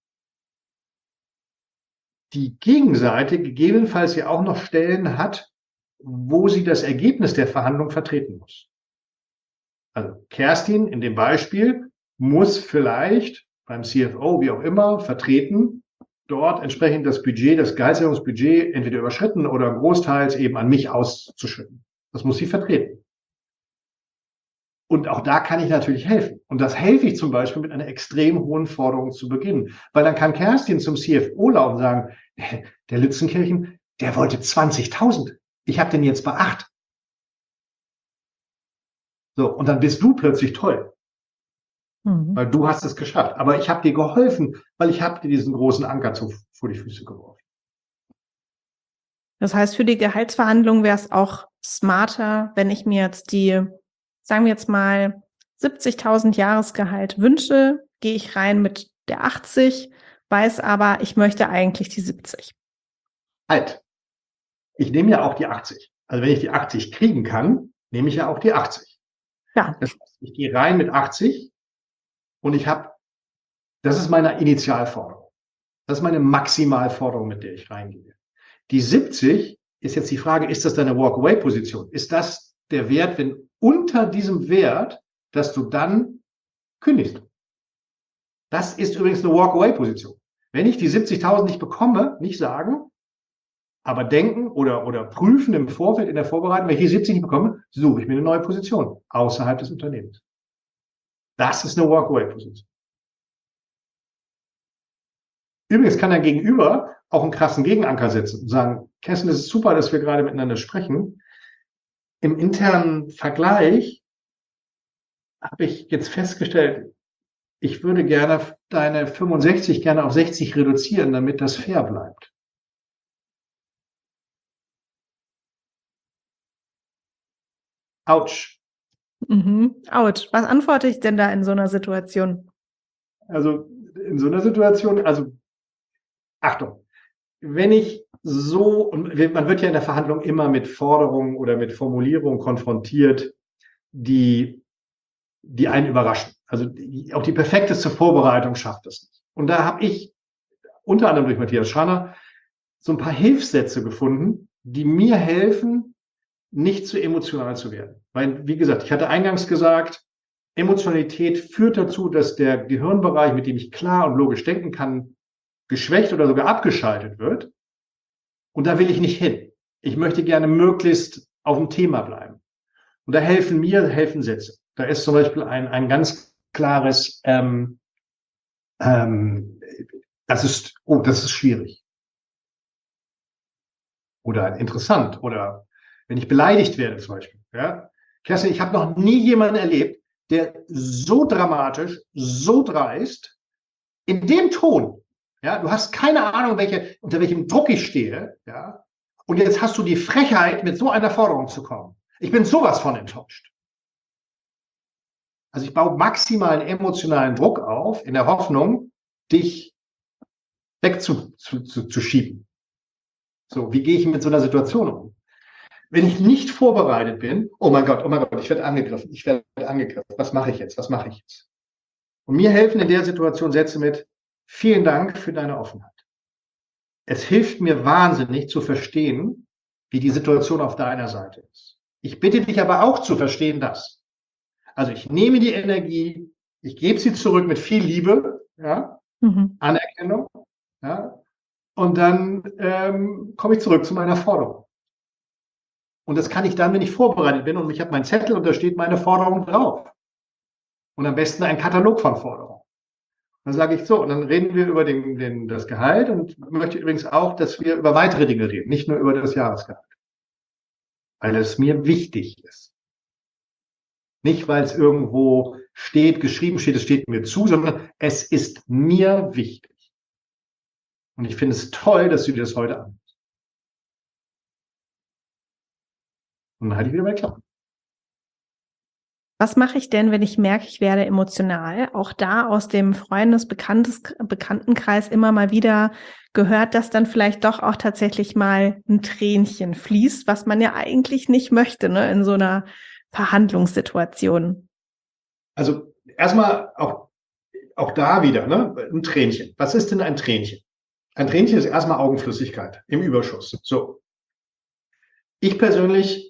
die Gegenseite gegebenenfalls ja auch noch Stellen hat, wo sie das Ergebnis der Verhandlung vertreten muss. Also Kerstin in dem Beispiel muss vielleicht beim C F O, wie auch immer, vertreten, dort entsprechend das Budget, das Gehaltserhöhungsbudget entweder überschritten oder großteils eben an mich auszuschütten. Das muss sie vertreten. Und auch da kann ich natürlich helfen. Und das helfe ich zum Beispiel mit einer extrem hohen Forderung zu Beginn. Weil dann kann Kerstin zum C F O laufen und sagen, der Lützenkirchen, der wollte zwanzigtausend. Ich habe den jetzt bei acht. So, und dann bist du plötzlich toll. Mhm. Weil du hast es geschafft. Aber ich habe dir geholfen, weil ich habe dir diesen großen Anker zu, vor die Füße geworfen. Das heißt, für die Gehaltsverhandlung wäre es auch smarter, wenn ich mir jetzt die, sagen wir jetzt mal, siebzigtausend Jahresgehalt wünsche, gehe ich rein mit der achtzig, weiß aber, ich möchte eigentlich die siebzig. Halt. Ich nehme ja auch die achtzig. Also wenn ich die achtzig kriegen kann, nehme ich ja auch die achtzig. Ja. Das heißt, ich gehe rein mit achtzig und ich habe, das ist meine Initialforderung. Das ist meine Maximalforderung, mit der ich reingehe. Die siebzig ist jetzt die Frage, ist das deine Walk-Away-Position? Ist das der Wert, wenn unter diesem Wert, dass du dann kündigst? Das ist übrigens eine Walk-Away-Position. Wenn ich die siebzigtausend nicht bekomme, nicht sagen, aber denken oder, oder prüfen im Vorfeld, in der Vorbereitung, wenn ich die siebzig nicht bekomme, suche ich mir eine neue Position außerhalb des Unternehmens. Das ist eine Walk-Away-Position. Übrigens kann dein Gegenüber auch einen krassen Gegenanker setzen und sagen, Kerstin, das ist super, dass wir gerade miteinander sprechen. Im internen Vergleich habe ich jetzt festgestellt, ich würde gerne deine fünfundsechzig gerne auf sechzig reduzieren, damit das fair bleibt. Autsch. Mhm. Autsch. Was antworte ich denn da in so einer Situation? Also in so einer Situation, also Achtung, wenn ich so, und man wird ja in der Verhandlung immer mit Forderungen oder mit Formulierungen konfrontiert, die, die einen überraschen. Also die, auch die perfekteste Vorbereitung schafft es nicht. Und da habe ich unter anderem durch Matthias Schranner so ein paar Hilfssätze gefunden, die mir helfen, nicht zu emotional zu werden. Weil, wie gesagt, ich hatte eingangs gesagt, Emotionalität führt dazu, dass der Gehirnbereich, mit dem ich klar und logisch denken kann, geschwächt oder sogar abgeschaltet wird. Und da will ich nicht hin. Ich möchte gerne möglichst auf dem Thema bleiben. Und da helfen mir, helfen Sätze. Da ist zum Beispiel ein, ein ganz klares, ähm, ähm, das ist, oh, das ist schwierig. Oder interessant. Oder wenn ich beleidigt werde zum Beispiel. Ja? Kerstin, ich habe noch nie jemanden erlebt, der so dramatisch, so dreist, in dem Ton, ja, du hast keine Ahnung, welche, unter welchem Druck ich stehe, ja, und jetzt hast du die Frechheit, mit so einer Forderung zu kommen. Ich bin sowas von enttäuscht. Also ich baue maximalen emotionalen Druck auf, in der Hoffnung, dich wegzuschieben. Zu, zu, zu schieben. So, wie gehe ich mit so einer Situation um? Wenn ich nicht vorbereitet bin, oh mein Gott, oh mein Gott, ich werde angegriffen, ich werde angegriffen, was mache ich jetzt, was mache ich jetzt? Und mir helfen in der Situation Sätze mit, vielen Dank für deine Offenheit. Es hilft mir wahnsinnig zu verstehen, wie die Situation auf deiner Seite ist. Ich bitte dich aber auch zu verstehen, dass. Also ich nehme die Energie, ich gebe sie zurück mit viel Liebe, ja, mhm. Anerkennung, ja, und dann ähm, komme ich zurück zu meiner Forderung. Und das kann ich dann, wenn ich vorbereitet bin und ich habe meinen Zettel und da steht meine Forderung drauf. Und am besten ein Katalog von Forderungen. Dann sage ich so, und dann reden wir über den, den, das Gehalt und möchte übrigens auch, dass wir über weitere Dinge reden, nicht nur über das Jahresgehalt. Weil es mir wichtig ist. Nicht, weil es irgendwo steht, geschrieben steht, es steht mir zu, sondern es ist mir wichtig. Und ich finde es toll, dass du dir das heute anhörst. Und dann halte ich wieder meine Klappe. Was mache ich denn, wenn ich merke, ich werde emotional? Auch da aus dem Freundes-, Bekanntes-, Bekanntenkreis immer mal wieder gehört, dass dann vielleicht doch auch tatsächlich mal ein Tränchen fließt, was man ja eigentlich nicht möchte, ne, in so einer Verhandlungssituation. Also erstmal auch, auch da wieder, ne, ein Tränchen. Was ist denn ein Tränchen? Ein Tränchen ist erstmal Augenflüssigkeit im Überschuss. So. Ich persönlich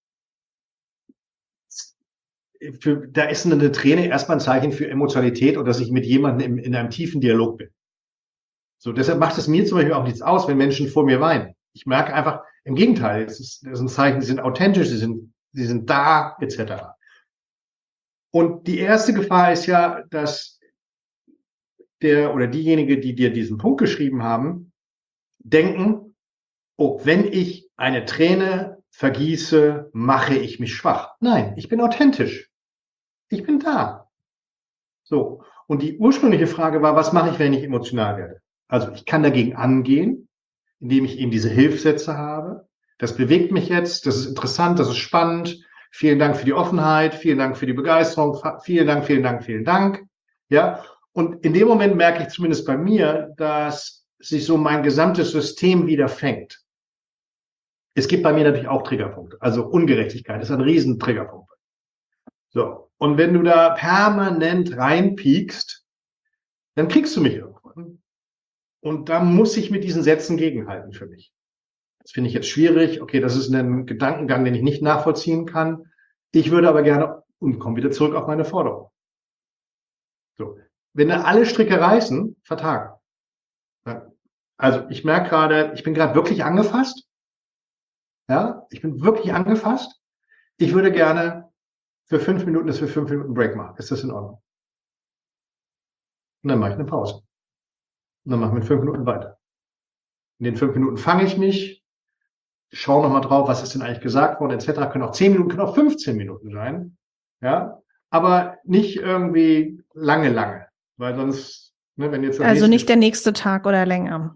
Für, da ist eine Träne erstmal ein Zeichen für Emotionalität und dass ich mit jemandem in, in einem tiefen Dialog bin. So, deshalb macht es mir zum Beispiel auch nichts aus, wenn Menschen vor mir weinen. Ich merke einfach, im Gegenteil, es ist, es ist ein Zeichen, sie sind authentisch, sie sind, sie sind da, et cetera. Und die erste Gefahr ist ja, dass der oder diejenige, die dir diesen Punkt geschrieben haben, denken, oh, wenn ich eine Träne vergieße, mache ich mich schwach. Nein, ich bin authentisch. Ich bin da. So. Und die ursprüngliche Frage war, was mache ich, wenn ich emotional werde? Also ich kann dagegen angehen, indem ich eben diese Hilfssätze habe. Das bewegt mich jetzt, das ist interessant, das ist spannend. Vielen Dank für die Offenheit, vielen Dank für die Begeisterung, vielen Dank, vielen Dank, vielen Dank. Ja. Und in dem Moment merke ich zumindest bei mir, dass sich so mein gesamtes System wieder fängt. Es gibt bei mir natürlich auch Triggerpunkte. Also Ungerechtigkeit ist ein riesen Triggerpunkt. So. Und wenn du da permanent reinpiekst, dann kriegst du mich irgendwann. Und da muss ich mit diesen Sätzen gegenhalten für mich. Das finde ich jetzt schwierig. Okay, das ist ein Gedankengang, den ich nicht nachvollziehen kann. Ich würde aber gerne, und komme wieder zurück auf meine Forderung. So. Wenn da alle Stricke reißen, vertagen. Also ich merke gerade, ich bin gerade wirklich angefasst. Ja, ich bin wirklich angefasst. Ich würde gerne für fünf Minuten, dass wir fünf Minuten Break machen. Ist das in Ordnung? Und dann mache ich eine Pause. Und dann machen wir fünf Minuten weiter. In den fünf Minuten fange ich mich, schaue nochmal drauf, was ist denn eigentlich gesagt worden, et cetera. Können auch zehn Minuten, können auch fünfzehn Minuten sein. Ja, aber nicht irgendwie lange, lange. Weil sonst, ne, wenn jetzt. Also nicht der nächste Tag oder länger.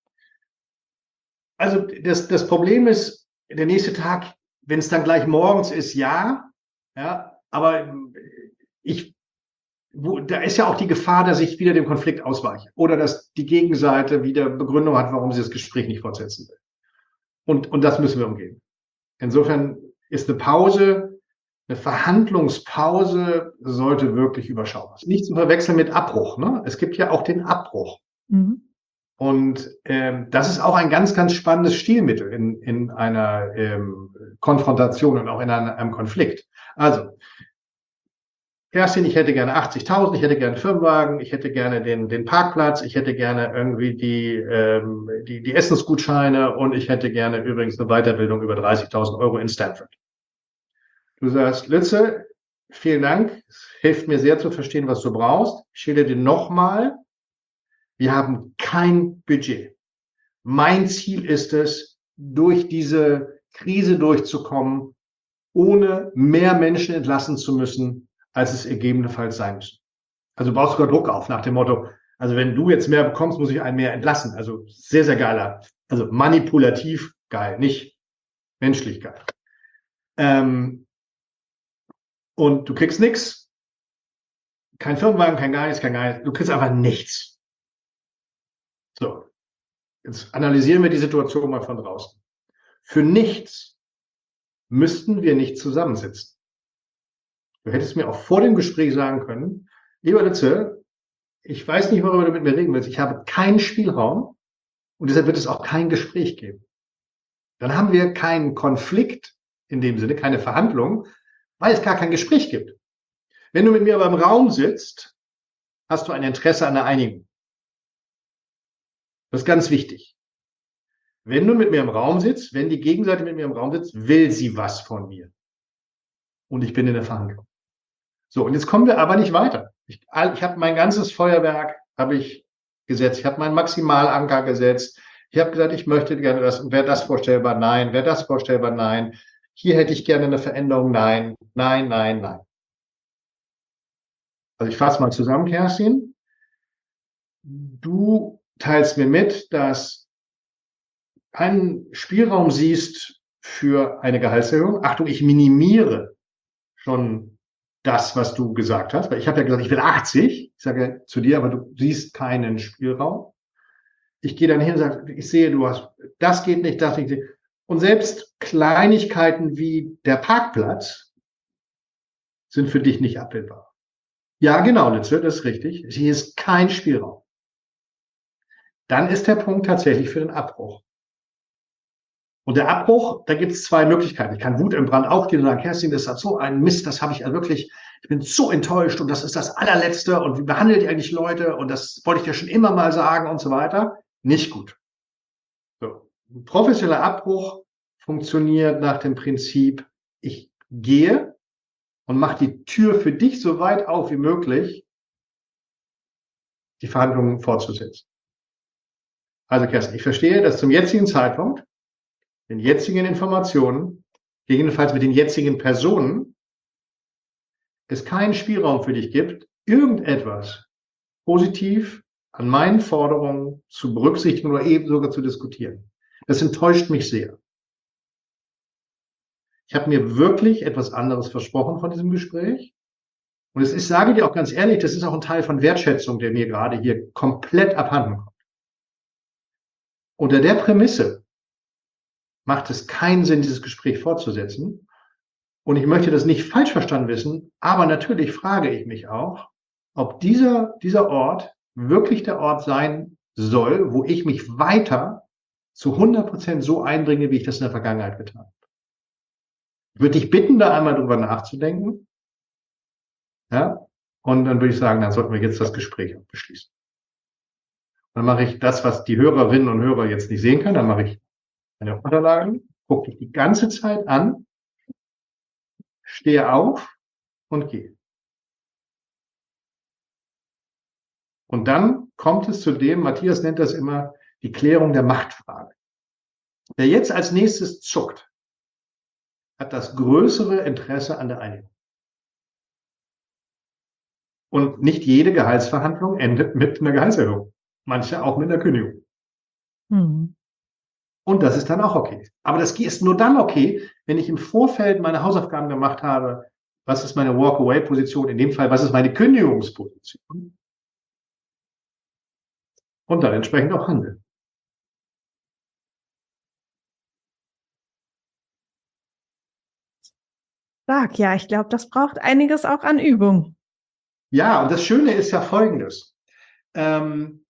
Also das, das Problem ist, der nächste Tag, wenn es dann gleich morgens ist, ja. Ja, aber ich, wo, da ist ja auch die Gefahr, dass ich wieder dem Konflikt ausweiche oder dass die Gegenseite wieder Begründung hat, warum sie das Gespräch nicht fortsetzen will. Und, und das müssen wir umgehen. Insofern ist eine Pause, eine Verhandlungspause sollte wirklich überschaubar sein. Nicht zu verwechseln mit Abbruch. Ne? Es gibt ja auch den Abbruch. Mhm. Und ähm, das ist auch ein ganz, ganz spannendes Stilmittel in, in einer ähm, Konfrontation und auch in einem, einem Konflikt. Also, Kerstin, ich hätte gerne achtzigtausend, ich hätte gerne einen Firmenwagen, ich hätte gerne den, den Parkplatz, ich hätte gerne irgendwie die, ähm, die, die Essensgutscheine und ich hätte gerne übrigens eine Weiterbildung über dreißigtausend Euro in Stanford. Du sagst, Lütze, vielen Dank, es hilft mir sehr zu verstehen, was du brauchst. Ich schilder dir nochmal, wir haben kein Budget. Mein Ziel ist es, durch diese Krise durchzukommen, ohne mehr Menschen entlassen zu müssen, als es gegebenenfalls sein muss. Also baust sogar Druck auf nach dem Motto, also wenn du jetzt mehr bekommst, muss ich einen mehr entlassen. Also sehr, sehr geiler, also manipulativ geil, nicht menschlich geil. Ähm, und du kriegst nichts, kein Firmenwagen, kein Geist, kein Geist, du kriegst einfach nichts. So, jetzt analysieren wir die Situation mal von draußen. Für nichts müssten wir nicht zusammensitzen. Du hättest mir auch vor dem Gespräch sagen können, lieber Litze, ich weiß nicht, worüber du mit mir reden willst. Ich habe keinen Spielraum und deshalb wird es auch kein Gespräch geben. Dann haben wir keinen Konflikt in dem Sinne, keine Verhandlung, weil es gar kein Gespräch gibt. Wenn du mit mir aber im Raum sitzt, hast du ein Interesse an der Einigung. Das ist ganz wichtig. Wenn du mit mir im Raum sitzt, wenn die Gegenseite mit mir im Raum sitzt, will sie was von mir. Und ich bin in der Verhandlung. So, und jetzt kommen wir aber nicht weiter. Ich, ich habe mein ganzes Feuerwerk habe ich gesetzt. Ich habe meinen Maximalanker gesetzt. Ich habe gesagt, ich möchte gerne das. Und wäre das vorstellbar? Nein. Wäre das vorstellbar? Nein. Hier hätte ich gerne eine Veränderung. Nein, nein, nein, nein. Also ich fasse mal zusammen, Kerstin. Du teilst mir mit, dass du keinen Spielraum siehst für eine Gehaltserhöhung. Achtung, ich minimiere schon das, was du gesagt hast. Weil ich habe ja gesagt, ich will achtzig. Ich sage zu dir, aber du siehst keinen Spielraum. Ich gehe dann hin und sage, ich sehe, du hast, das geht nicht, das nicht. Und selbst Kleinigkeiten wie der Parkplatz sind für dich nicht abbildbar. Ja, genau, Litze, das ist richtig. Hier ist kein Spielraum. Dann ist der Punkt tatsächlich für den Abbruch. Und der Abbruch, da gibt es zwei Möglichkeiten. Ich kann Wut im Brand aufgehen und sagen, Kerstin, das ist so ein Mist, das habe ich also wirklich, ich bin so enttäuscht und das ist das allerletzte und wie behandelt ihr eigentlich Leute und das wollte ich dir schon immer mal sagen und so weiter. Nicht gut. So. Ein professioneller Abbruch funktioniert nach dem Prinzip, ich gehe und mache die Tür für dich so weit auf wie möglich, die Verhandlungen fortzusetzen. Also Kerstin, ich verstehe, dass zum jetzigen Zeitpunkt, den jetzigen Informationen, gegebenenfalls mit den jetzigen Personen, es keinen Spielraum für dich gibt, irgendetwas positiv an meinen Forderungen zu berücksichtigen oder eben sogar zu diskutieren. Das enttäuscht mich sehr. Ich habe mir wirklich etwas anderes versprochen von diesem Gespräch. Und es ist, sage dir auch ganz ehrlich, das ist auch ein Teil von Wertschätzung, der mir gerade hier komplett abhanden kommt. Unter der Prämisse macht es keinen Sinn, dieses Gespräch fortzusetzen. Und ich möchte das nicht falsch verstanden wissen, aber natürlich frage ich mich auch, ob dieser, dieser Ort wirklich der Ort sein soll, wo ich mich weiter zu hundert Prozent so einbringe, wie ich das in der Vergangenheit getan habe. Ich würde dich bitten, da einmal drüber nachzudenken. Ja? Und dann würde ich sagen, dann sollten wir jetzt das Gespräch beschließen. Dann mache ich das, was die Hörerinnen und Hörer jetzt nicht sehen können. Dann mache ich meine Unterlagen, gucke ich die ganze Zeit an, stehe auf und gehe. Und dann kommt es zu dem, Matthias nennt das immer, die Klärung der Machtfrage. Wer jetzt als nächstes zuckt, hat das größere Interesse an der Einigung. Und nicht jede Gehaltsverhandlung endet mit einer Gehaltserhöhung. Manche auch mit einer Kündigung. Mhm. Und das ist dann auch okay. Aber das ist nur dann okay, wenn ich im Vorfeld meine Hausaufgaben gemacht habe. Was ist meine Walk-away-Position? In dem Fall, was ist meine Kündigungsposition? Und dann entsprechend auch handeln. Sag, ja, ich glaube, das braucht einiges auch an Übung. Ja, und das Schöne ist ja Folgendes. Ähm,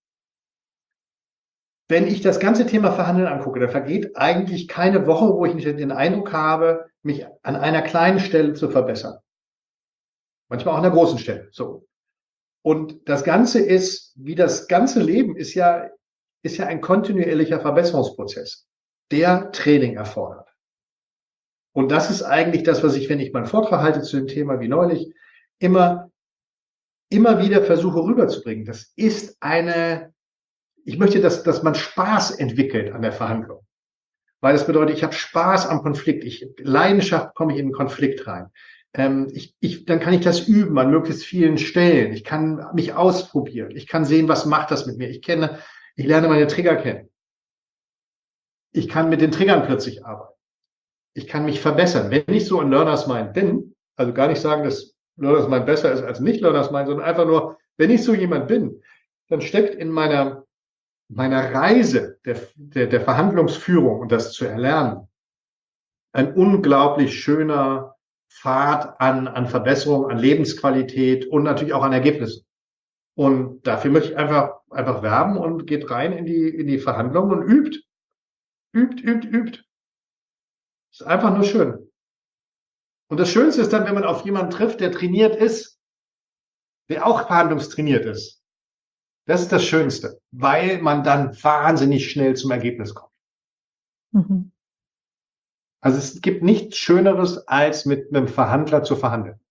wenn ich das ganze Thema Verhandeln angucke, da vergeht eigentlich keine Woche, wo ich nicht den Eindruck habe, mich an einer kleinen Stelle zu verbessern. Manchmal auch an einer großen Stelle. So. Und das Ganze ist, wie das ganze Leben ist ja, ist ja ein kontinuierlicher Verbesserungsprozess, der Training erfordert. Und das ist eigentlich das, was ich, wenn ich meinen Vortrag halte zu dem Thema wie neulich, immer, immer wieder versuche rüberzubringen. Das ist eine, ich möchte, dass, dass man Spaß entwickelt an der Verhandlung. Weil das bedeutet, ich habe Spaß am Konflikt. Ich, Leidenschaft komme ich in den Konflikt rein. Ähm, ich, ich, dann kann ich das üben an möglichst vielen Stellen. Ich kann mich ausprobieren. Ich kann sehen, was macht das mit mir. Ich kenne, ich lerne meine Trigger kennen. Ich kann mit den Triggern plötzlich arbeiten. Ich kann mich verbessern. Wenn ich so ein Learner's Mind bin, also gar nicht sagen, dass Learner's Mind besser ist als nicht Learner's Mind, sondern einfach nur, wenn ich so jemand bin, dann steckt in meiner, meiner Reise der, der, der Verhandlungsführung und das zu erlernen, ein unglaublich schöner Pfad an, an Verbesserung, an Lebensqualität und natürlich auch an Ergebnissen. Und dafür möchte ich einfach, einfach werben und geht rein in die, in die Verhandlungen und übt. Übt, übt, übt. Ist einfach nur schön. Und das Schönste ist dann, wenn man auf jemanden trifft, der trainiert ist, der auch verhandlungstrainiert ist. Das ist das Schönste, weil man dann wahnsinnig schnell zum Ergebnis kommt. Mhm. Also es gibt nichts Schöneres, als mit einem Verhandler zu verhandeln.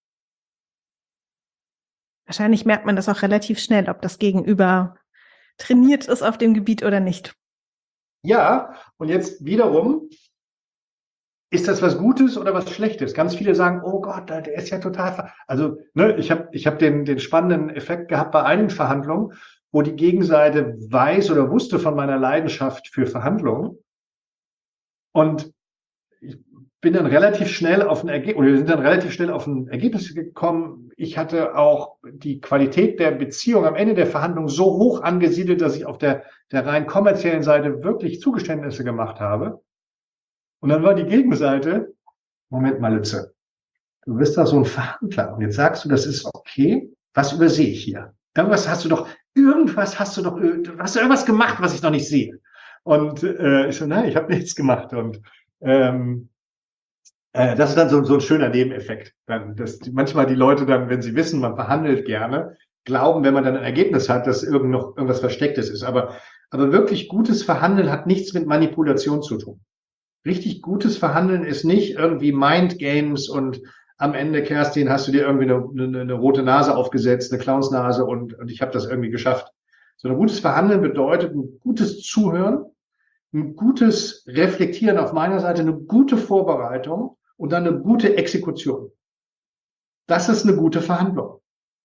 Wahrscheinlich merkt man das auch relativ schnell, ob das Gegenüber trainiert ist auf dem Gebiet oder nicht. Ja, und jetzt wiederum, ist das was Gutes oder was Schlechtes? Ganz viele sagen, oh Gott, der ist ja total... Also ne, ich habe ich hab den, den spannenden Effekt gehabt bei einigen Verhandlungen, wo die Gegenseite weiß oder wusste von meiner Leidenschaft für Verhandlungen. Und ich bin dann relativ schnell auf ein Ergebnis, oder wir sind dann relativ schnell auf ein Ergebnis gekommen. Ich hatte auch die Qualität der Beziehung am Ende der Verhandlung so hoch angesiedelt, dass ich auf der, der rein kommerziellen Seite wirklich Zugeständnisse gemacht habe. Und dann war die Gegenseite, Moment mal, Lütze, du bist doch so ein Verhandler und jetzt sagst du, das ist okay. Was übersehe ich hier? Irgendwas hast du doch, irgendwas hast du doch, hast du irgendwas gemacht, was ich noch nicht sehe? Und äh, ich so, nein, ich habe nichts gemacht. Und ähm, äh, das ist dann so, so ein schöner Nebeneffekt. Dann, dass die, manchmal die Leute dann, wenn sie wissen, man verhandelt gerne, glauben, wenn man dann ein Ergebnis hat, dass irgend noch irgendwas Verstecktes ist. Aber, aber wirklich gutes Verhandeln hat nichts mit Manipulation zu tun. Richtig gutes Verhandeln ist nicht irgendwie Mindgames und am Ende, Kerstin, hast du dir irgendwie eine, eine, eine rote Nase aufgesetzt, eine Clownsnase und, und ich habe das irgendwie geschafft. Sondern gutes Verhandeln bedeutet ein gutes Zuhören, ein gutes Reflektieren auf meiner Seite, eine gute Vorbereitung und dann eine gute Exekution. Das ist eine gute Verhandlung.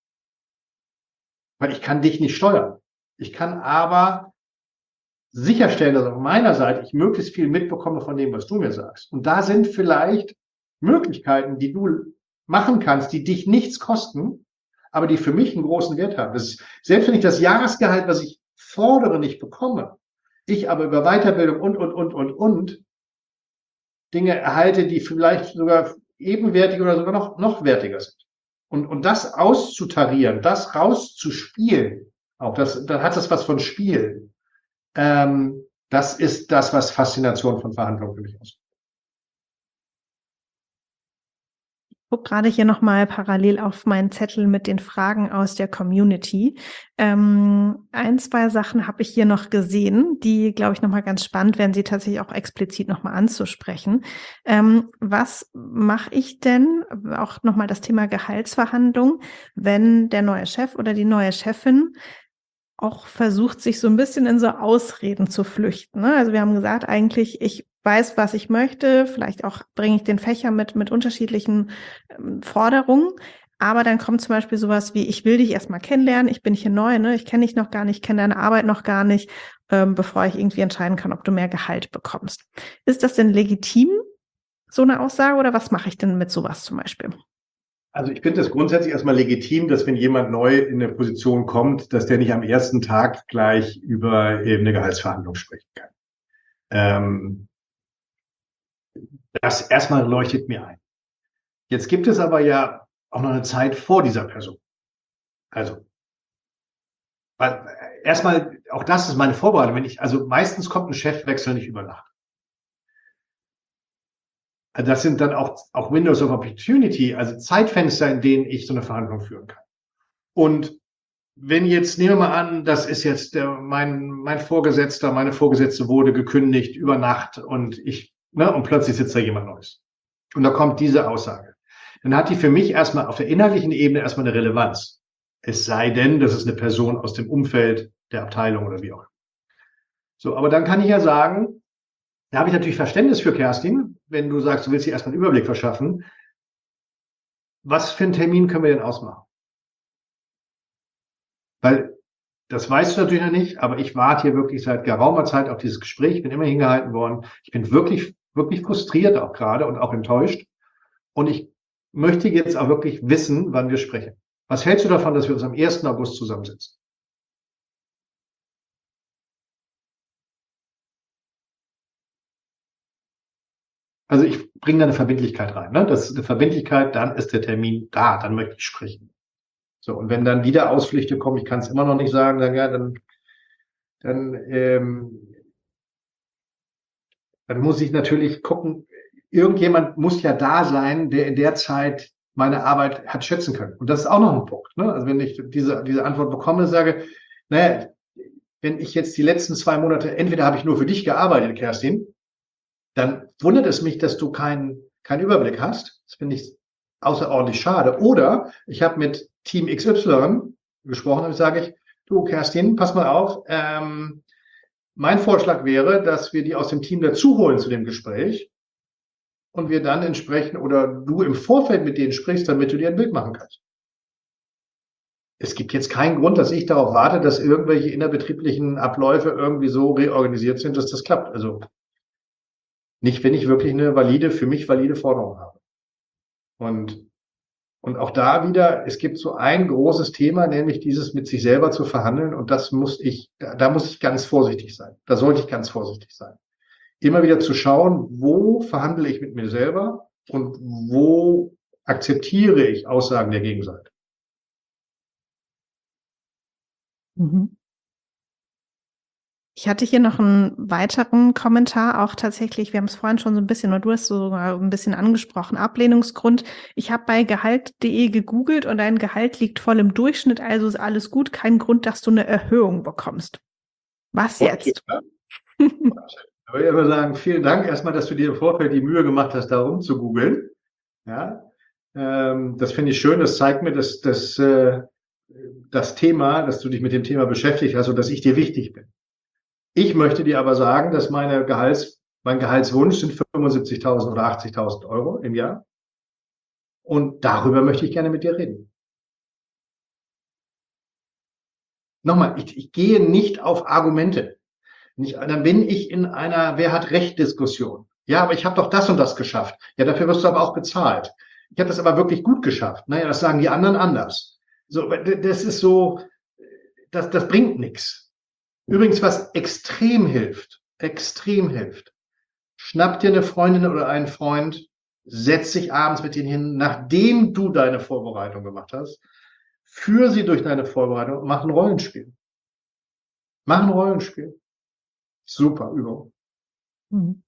Weil ich kann dich nicht steuern. Ich kann aber sicherstellen, dass auf meiner Seite ich möglichst viel mitbekomme von dem, was du mir sagst. Und da sind vielleicht Möglichkeiten, die du machen kannst, die dich nichts kosten, aber die für mich einen großen Wert haben. Das ist, selbst wenn ich das Jahresgehalt, was ich fordere, nicht bekomme, ich aber über Weiterbildung und, und, und, und, und Dinge erhalte, die vielleicht sogar ebenwertig oder sogar noch, noch wertiger sind. Und, und das auszutarieren, das rauszuspielen, auch das, dann hat das was von Spielen. Ähm, das ist das, was Faszination von Verhandlungen für mich ausmacht. Ich gucke gerade hier nochmal parallel auf meinen Zettel mit den Fragen aus der Community. Ähm, ein, zwei Sachen habe ich hier noch gesehen, die, glaube ich, nochmal ganz spannend wären, sie tatsächlich auch explizit nochmal anzusprechen. Ähm, was mache ich denn, auch nochmal das Thema Gehaltsverhandlung, wenn der neue Chef oder die neue Chefin auch versucht, sich so ein bisschen in so Ausreden zu flüchten, ne? Also wir haben gesagt, eigentlich, ich weiß, was ich möchte, vielleicht auch bringe ich den Fächer mit, mit unterschiedlichen ähm, Forderungen, aber dann kommt zum Beispiel sowas wie, ich will dich erstmal kennenlernen, ich bin hier neu, ne? Ich kenne dich noch gar nicht, kenne deine Arbeit noch gar nicht, ähm, bevor ich irgendwie entscheiden kann, ob du mehr Gehalt bekommst. Ist das denn legitim, so eine Aussage, oder was mache ich denn mit sowas zum Beispiel? Also ich finde es grundsätzlich erstmal legitim, dass wenn jemand neu in eine Position kommt, dass der nicht am ersten Tag gleich über eben eine Gehaltsverhandlung sprechen kann. Ähm, das erstmal leuchtet mir ein. Jetzt gibt es aber ja auch noch eine Zeit vor dieser Person. Also, weil erstmal, auch das ist meine Vorbereitung. Wenn ich, also meistens kommt ein Chefwechsel nicht über Nacht. Das sind dann auch, auch Windows of Opportunity, also Zeitfenster, in denen ich so eine Verhandlung führen kann. Und wenn jetzt, nehmen wir mal an, das ist jetzt der, mein, mein Vorgesetzter, meine Vorgesetzte wurde gekündigt über Nacht und ich, ne, und plötzlich sitzt da jemand Neues. Und da kommt diese Aussage. Dann hat die für mich erstmal auf der inhaltlichen Ebene erstmal eine Relevanz. Es sei denn, das ist eine Person aus dem Umfeld der Abteilung oder wie auch immer. So, aber dann kann ich ja sagen, da habe ich natürlich Verständnis für, Kerstin, wenn du sagst, du willst dir erstmal einen Überblick verschaffen. Was für einen Termin können wir denn ausmachen? Weil das weißt du natürlich noch nicht, aber ich warte hier wirklich seit geraumer Zeit auf dieses Gespräch. Ich bin immer hingehalten worden. Ich bin wirklich, wirklich frustriert auch gerade und auch enttäuscht. Und ich möchte jetzt auch wirklich wissen, wann wir sprechen. Was hältst du davon, dass wir uns am ersten August zusammensetzen? Also ich bringe da eine Verbindlichkeit rein. Ne? Das ist eine Verbindlichkeit, dann ist der Termin da, dann möchte ich sprechen. So, und wenn dann wieder Ausflüchte kommen, ich kann es immer noch nicht sagen, dann, ja, dann, dann, ähm, dann muss ich natürlich gucken, irgendjemand muss ja da sein, der in der Zeit meine Arbeit hat schätzen können. Und das ist auch noch ein Punkt. Ne? Also wenn ich diese, diese Antwort bekomme, sage, naja, wenn ich jetzt die letzten zwei Monate, entweder habe ich nur für dich gearbeitet, Kerstin, dann wundert es mich, dass du keinen keinen Überblick hast. Das finde ich außerordentlich schade. Oder ich habe mit Team X Y gesprochen und sage ich, du Kerstin, pass mal auf, ähm, mein Vorschlag wäre, dass wir die aus dem Team dazu holen zu dem Gespräch und wir dann entsprechend oder du im Vorfeld mit denen sprichst, damit du dir ein Bild machen kannst. Es gibt jetzt keinen Grund, dass ich darauf warte, dass irgendwelche innerbetrieblichen Abläufe irgendwie so reorganisiert sind, dass das klappt. Also nicht, wenn ich wirklich eine valide, für mich valide Forderung habe. Und, und auch da wieder, es gibt so ein großes Thema, nämlich dieses mit sich selber zu verhandeln. Und das muss ich, da, da muss ich ganz vorsichtig sein. Da sollte ich ganz vorsichtig sein. Immer wieder zu schauen, wo verhandle ich mit mir selber und wo akzeptiere ich Aussagen der Gegenseite. Mhm. Ich hatte hier noch einen weiteren Kommentar, auch tatsächlich, wir haben es vorhin schon so ein bisschen, oder du hast sogar ein bisschen angesprochen, Ablehnungsgrund. Ich habe bei gehalt punkt de gegoogelt und dein Gehalt liegt voll im Durchschnitt, also ist alles gut, kein Grund, dass du eine Erhöhung bekommst. Was jetzt? Ja. Ich würde immer sagen, vielen Dank erstmal, dass du dir im Vorfeld die Mühe gemacht hast, da rum zu googeln. Ja, ähm, das finde ich schön, das zeigt mir, dass, dass äh, das Thema, dass du dich mit dem Thema beschäftigt hast und dass ich dir wichtig bin. Ich möchte dir aber sagen, dass meine Gehalts, mein Gehaltswunsch sind fünfundsiebzigtausend oder achtzigtausend Euro im Jahr. Und darüber möchte ich gerne mit dir reden. Nochmal, ich, ich gehe nicht auf Argumente. Nicht, dann bin ich in einer Wer hat Recht Diskussion. Ja, aber ich habe doch das und das geschafft. Ja, dafür wirst du aber auch bezahlt. Ich habe das aber wirklich gut geschafft. Naja, das sagen die anderen anders. So, das ist so, das, das bringt nichts. Übrigens, was extrem hilft, extrem hilft, schnapp dir eine Freundin oder einen Freund, setz dich abends mit ihnen hin, nachdem du deine Vorbereitung gemacht hast, führ sie durch deine Vorbereitung und mach ein Rollenspiel. Mach ein Rollenspiel. Super Übung. Mhm.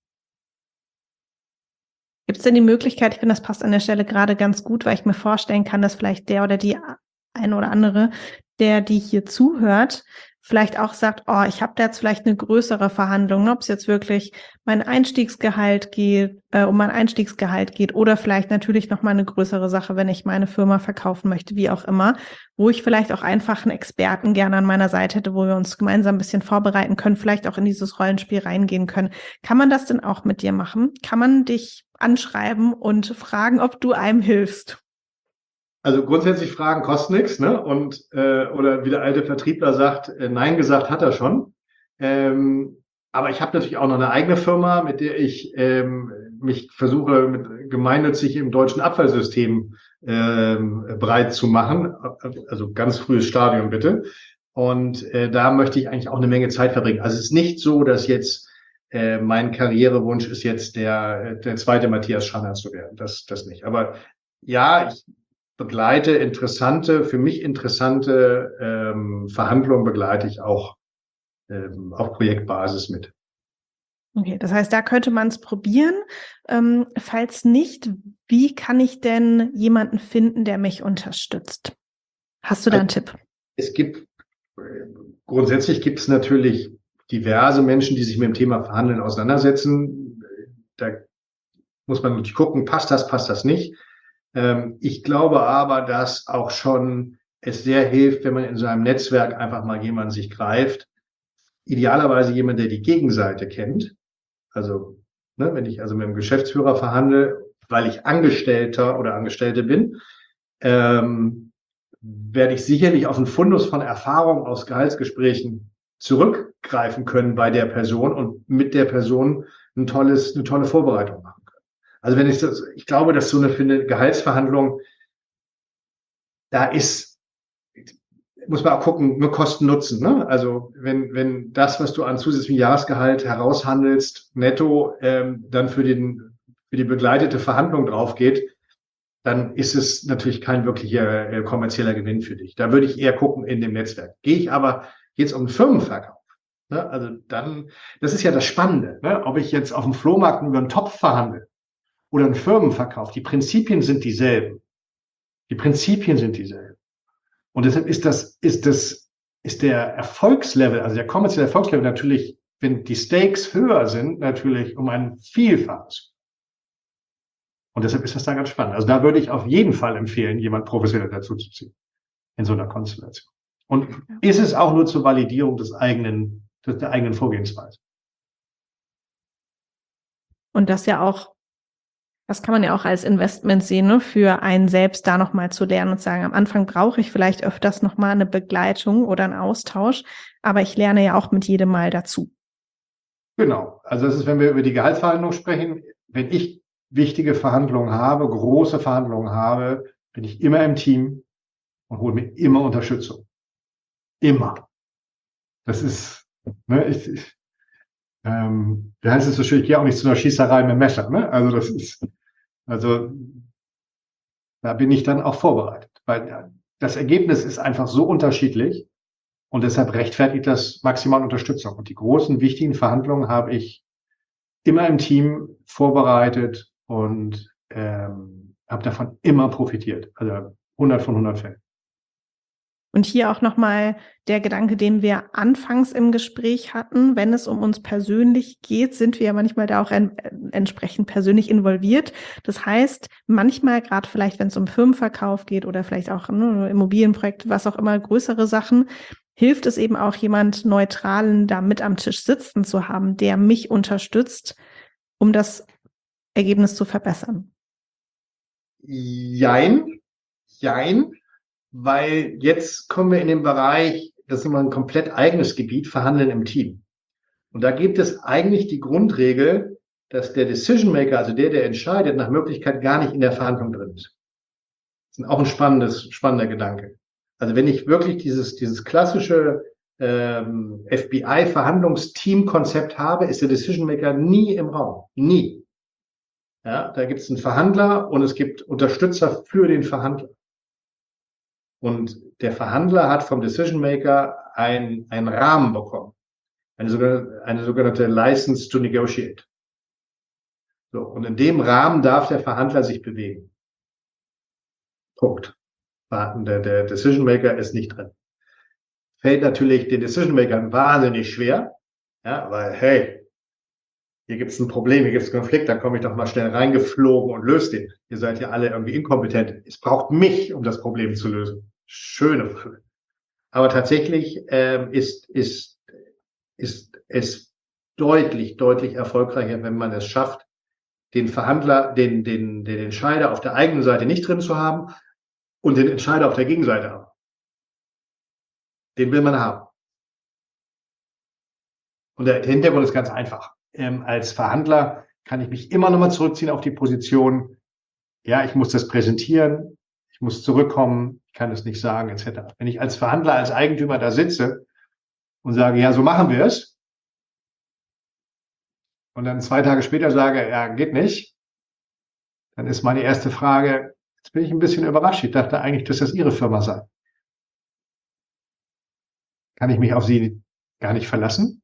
Gibt es denn die Möglichkeit, ich finde, das passt an der Stelle gerade ganz gut, weil ich mir vorstellen kann, dass vielleicht der oder die eine oder andere, der die hier zuhört, vielleicht auch sagt, oh, ich habe da jetzt vielleicht eine größere Verhandlung, ob es jetzt wirklich mein Einstiegsgehalt geht, äh, um mein Einstiegsgehalt geht oder vielleicht natürlich noch mal eine größere Sache, wenn ich meine Firma verkaufen möchte, wie auch immer, wo ich vielleicht auch einfach einen Experten gerne an meiner Seite hätte, wo wir uns gemeinsam ein bisschen vorbereiten können, vielleicht auch in dieses Rollenspiel reingehen können. Kann man das denn auch mit dir machen? Kann man dich anschreiben und fragen, ob du einem hilfst? Also grundsätzlich Fragen kosten nichts, ne? Und äh, oder wie der alte Vertriebler sagt, äh, nein gesagt hat er schon. Ähm, aber ich habe natürlich auch noch eine eigene Firma, mit der ich ähm, mich versuche, mit gemeinnützig im deutschen Abfallsystem ähm, breit zu machen. Also ganz frühes Stadium bitte. Und äh, da möchte ich eigentlich auch eine Menge Zeit verbringen. Also es ist nicht so, dass jetzt äh, mein Karrierewunsch ist jetzt der der zweite Matthias Schanner zu werden. Das das nicht. Aber ja, ich begleite interessante, für mich interessante ähm, Verhandlungen begleite ich auch ähm, auf Projektbasis mit. Okay, das heißt, da könnte man es probieren. Ähm, falls nicht, wie kann ich denn jemanden finden, der mich unterstützt? Hast du da einen Also, Tipp? es gibt, grundsätzlich gibt es natürlich diverse Menschen, die sich mit dem Thema Verhandeln auseinandersetzen. Da muss man natürlich gucken, passt das, passt das nicht. Ähm, ich glaube aber, dass auch schon es sehr hilft, wenn man in so einem Netzwerk einfach mal jemanden sich greift. Idealerweise jemand, der die Gegenseite kennt. Also, ne, wenn ich also mit dem Geschäftsführer verhandle, weil ich Angestellter oder Angestellte bin, ähm, werde ich sicherlich auf einen Fundus von Erfahrung aus Gehaltsgesprächen zurückgreifen können bei der Person und mit der Person ein tolles, eine tolle Vorbereitung machen können. Also wenn ich das, ich glaube, dass so eine, für eine Gehaltsverhandlung, da ist muss man auch gucken, nur Kosten Nutzen. Ne? Also wenn, wenn das, was du an zusätzlichem Jahresgehalt heraushandelst, netto ähm, dann für, den, für die begleitete Verhandlung drauf geht, dann ist es natürlich kein wirklicher äh, kommerzieller Gewinn für dich. Da würde ich eher gucken in dem Netzwerk. Gehe ich aber jetzt um den Firmenverkauf, ne? Also dann, das ist ja das Spannende, ne? Ob ich jetzt auf dem Flohmarkt über einen Topf verhandle oder einen Firmenverkauf, die Prinzipien sind dieselben. Die Prinzipien sind dieselben. Und deshalb ist das, ist das, ist der Erfolgslevel, also der kommerzielle Erfolgslevel natürlich, wenn die Stakes höher sind, natürlich um ein Vielfaches. Und deshalb ist das da ganz spannend. Also da würde ich auf jeden Fall empfehlen, jemand professionell dazu zu ziehen in so einer Konstellation. Und ja. Ist es auch nur zur Validierung des eigenen, des, der eigenen Vorgehensweise. Und das ja auch, das kann man ja auch als Investment sehen, ne, für einen selbst da nochmal zu lernen und sagen, am Anfang brauche ich vielleicht öfters nochmal eine Begleitung oder einen Austausch, aber ich lerne ja auch mit jedem Mal dazu. Genau. Also das ist, wenn wir über die Gehaltsverhandlung sprechen, wenn ich wichtige Verhandlungen habe, große Verhandlungen habe, bin ich immer im Team und hole mir immer Unterstützung. Immer. Das ist, ne, ich, ich ähm, wie heißt es so schön, ich gehe auch nicht zu einer Schießerei mit Messer, ne? Also das ist, also da bin ich dann auch vorbereitet, weil das Ergebnis ist einfach so unterschiedlich und deshalb rechtfertigt das maximal Unterstützung. Und die großen, wichtigen Verhandlungen habe ich immer im Team vorbereitet und ähm, habe davon immer profitiert. Also hundert von hundert Fällen. Und hier auch nochmal der Gedanke, den wir anfangs im Gespräch hatten, wenn es um uns persönlich geht, sind wir ja manchmal da auch en- entsprechend persönlich involviert. Das heißt, manchmal, gerade vielleicht, wenn es um Firmenverkauf geht oder vielleicht auch ne, Immobilienprojekte, was auch immer, größere Sachen, hilft es eben auch, jemand Neutralen da mit am Tisch sitzen zu haben, der mich unterstützt, um das Ergebnis zu verbessern. Jein, jein. Weil jetzt kommen wir in den Bereich, das ist immer ein komplett eigenes Gebiet, Verhandeln im Team. Und da gibt es eigentlich die Grundregel, dass der Decision Maker, also der, der entscheidet, nach Möglichkeit gar nicht in der Verhandlung drin ist. Das ist auch ein spannendes, spannender Gedanke. Also wenn ich wirklich dieses, dieses klassische ähm, F B I-Verhandlungsteam-Konzept habe, ist der Decision Maker nie im Raum. Nie. Ja, da gibt es einen Verhandler und es gibt Unterstützer für den Verhandler. Und der Verhandler hat vom Decision Maker ein, einen Rahmen bekommen. Eine sogenannte, eine sogenannte License to Negotiate. So. Und in dem Rahmen darf der Verhandler sich bewegen. Punkt. Der, der Decision Maker ist nicht drin. Fällt natürlich den Decision Makern wahnsinnig schwer. Ja, weil, hey, hier gibt es ein Problem, hier gibt es einen Konflikt, dann komme ich doch mal schnell reingeflogen und löse den. Ihr seid ja alle irgendwie inkompetent. Es braucht mich, um das Problem zu lösen. Schöne Frage. Aber tatsächlich ähm, ist, ist, ist es deutlich, deutlich erfolgreicher, wenn man es schafft, den Verhandler, den, den, den Entscheider auf der eigenen Seite nicht drin zu haben und den Entscheider auf der Gegenseite haben. Den will man haben. Und der Hintergrund ist ganz einfach. Ähm, als Verhandler kann ich mich immer noch mal zurückziehen auf die Position, ja, ich muss das präsentieren, ich muss zurückkommen, ich kann es nicht sagen, et cetera. Wenn ich als Verhandler, als Eigentümer da sitze und sage, ja, so machen wir es, und dann zwei Tage später sage, ja, geht nicht, dann ist meine erste Frage, jetzt bin ich ein bisschen überrascht. Ich dachte eigentlich, dass das Ihre Firma sei. Kann ich mich auf Sie gar nicht verlassen?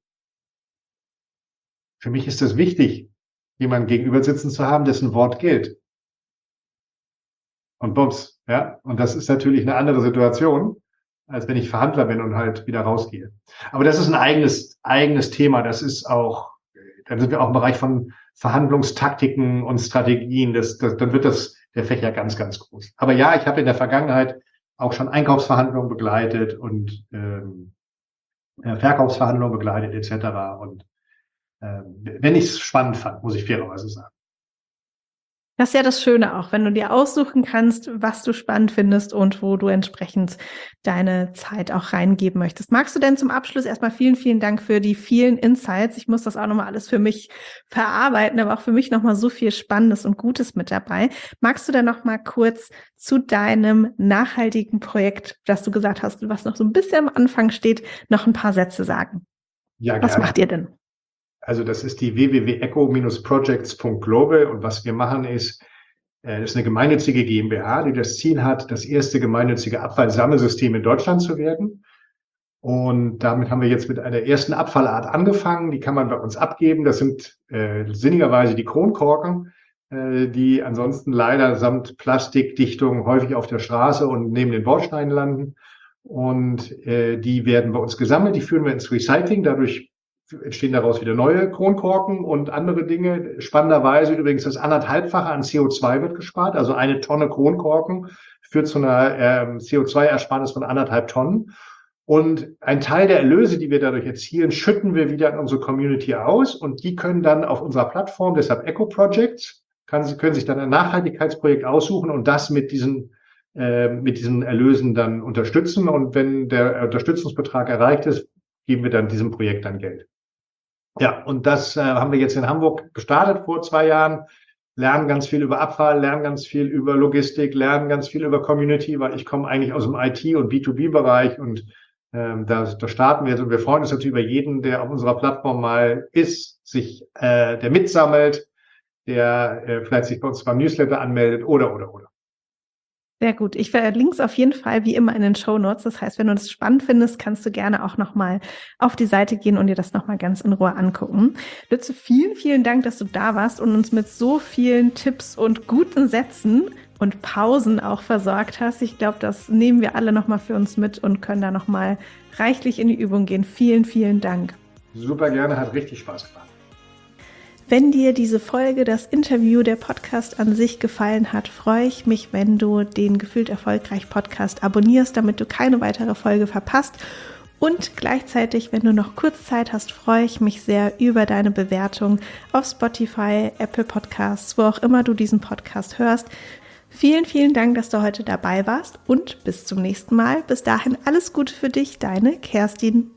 Für mich ist es wichtig, jemanden gegenüber sitzen zu haben, dessen Wort gilt. Und bums, ja. Und das ist natürlich eine andere Situation, als wenn ich Verhandler bin und halt wieder rausgehe. Aber das ist ein eigenes, eigenes Thema. Das ist auch, dann sind wir auch im Bereich von Verhandlungstaktiken und Strategien. Das, das, dann wird das, der Fächer ganz, ganz groß. Aber ja, ich habe in der Vergangenheit auch schon Einkaufsverhandlungen begleitet und ähm, Verkaufsverhandlungen begleitet et cetera. Und äh, wenn ich es spannend fand, muss ich fairerweise sagen. Das ist ja das Schöne auch, wenn du dir aussuchen kannst, was du spannend findest und wo du entsprechend deine Zeit auch reingeben möchtest. Magst du denn zum Abschluss erstmal vielen, vielen Dank für die vielen Insights. Ich muss das auch nochmal alles für mich verarbeiten, aber auch für mich nochmal so viel Spannendes und Gutes mit dabei. Magst du denn nochmal kurz zu deinem nachhaltigen Projekt, das du gesagt hast, was noch so ein bisschen am Anfang steht, noch ein paar Sätze sagen? Ja, Was gerne. macht ihr denn? Also das ist die w w w punkt eco Bindestrich projects Punkt global und was wir machen ist, äh, das ist eine gemeinnützige GmbH, die das Ziel hat, das erste gemeinnützige Abfallsammelsystem in Deutschland zu werden. Und damit haben wir jetzt mit einer ersten Abfallart angefangen. Die kann man bei uns abgeben. Das sind äh, sinnigerweise die Kronkorken, äh, die ansonsten leider samt Plastikdichtung häufig auf der Straße und neben den Bordsteinen landen. Und äh, die werden bei uns gesammelt. Die führen wir ins Recycling. Dadurch entstehen daraus wieder neue Kronkorken und andere Dinge. Spannenderweise übrigens das anderthalbfache an C O zwei wird gespart. Also eine Tonne Kronkorken führt zu einer ähm, C O zwei Ersparnis von anderthalb Tonnen. Und ein Teil der Erlöse, die wir dadurch erzielen, schütten wir wieder an unsere Community aus. Und die können dann auf unserer Plattform, deshalb Eco Projects, kann, können sich dann ein Nachhaltigkeitsprojekt aussuchen und das mit diesen äh, mit diesen Erlösen dann unterstützen. Und wenn der Unterstützungsbetrag erreicht ist, geben wir dann diesem Projekt dann Geld. Ja, und das äh, haben wir jetzt in Hamburg gestartet vor zwei Jahren, lernen ganz viel über Abfall, lernen ganz viel über Logistik, lernen ganz viel über Community, weil ich komme eigentlich aus dem I T- und B zwei B-Bereich und ähm, da, da starten wir jetzt und wir freuen uns natürlich über jeden, der auf unserer Plattform mal ist, sich, äh, der mitsammelt, der äh, vielleicht sich bei uns beim Newsletter anmeldet oder, oder, oder. Sehr gut. Ich verlinke es auf jeden Fall wie immer in den Shownotes. Das heißt, wenn du das spannend findest, kannst du gerne auch nochmal auf die Seite gehen und dir das nochmal ganz in Ruhe angucken. Lütze, vielen, vielen Dank, dass du da warst und uns mit so vielen Tipps und guten Sätzen und Pausen auch versorgt hast. Ich glaube, das nehmen wir alle nochmal für uns mit und können da nochmal reichlich in die Übung gehen. Vielen, vielen Dank. Super gerne, hat richtig Spaß gemacht. Wenn dir diese Folge, das Interview, der Podcast an sich gefallen hat, freue ich mich, wenn du den Gefühlt Erfolgreich Podcast abonnierst, damit du keine weitere Folge verpasst. Und gleichzeitig, wenn du noch kurz Zeit hast, freue ich mich sehr über deine Bewertung auf Spotify, Apple Podcasts, wo auch immer du diesen Podcast hörst. Vielen, vielen Dank, dass du heute dabei warst und bis zum nächsten Mal. Bis dahin alles Gute für dich, deine Kerstin.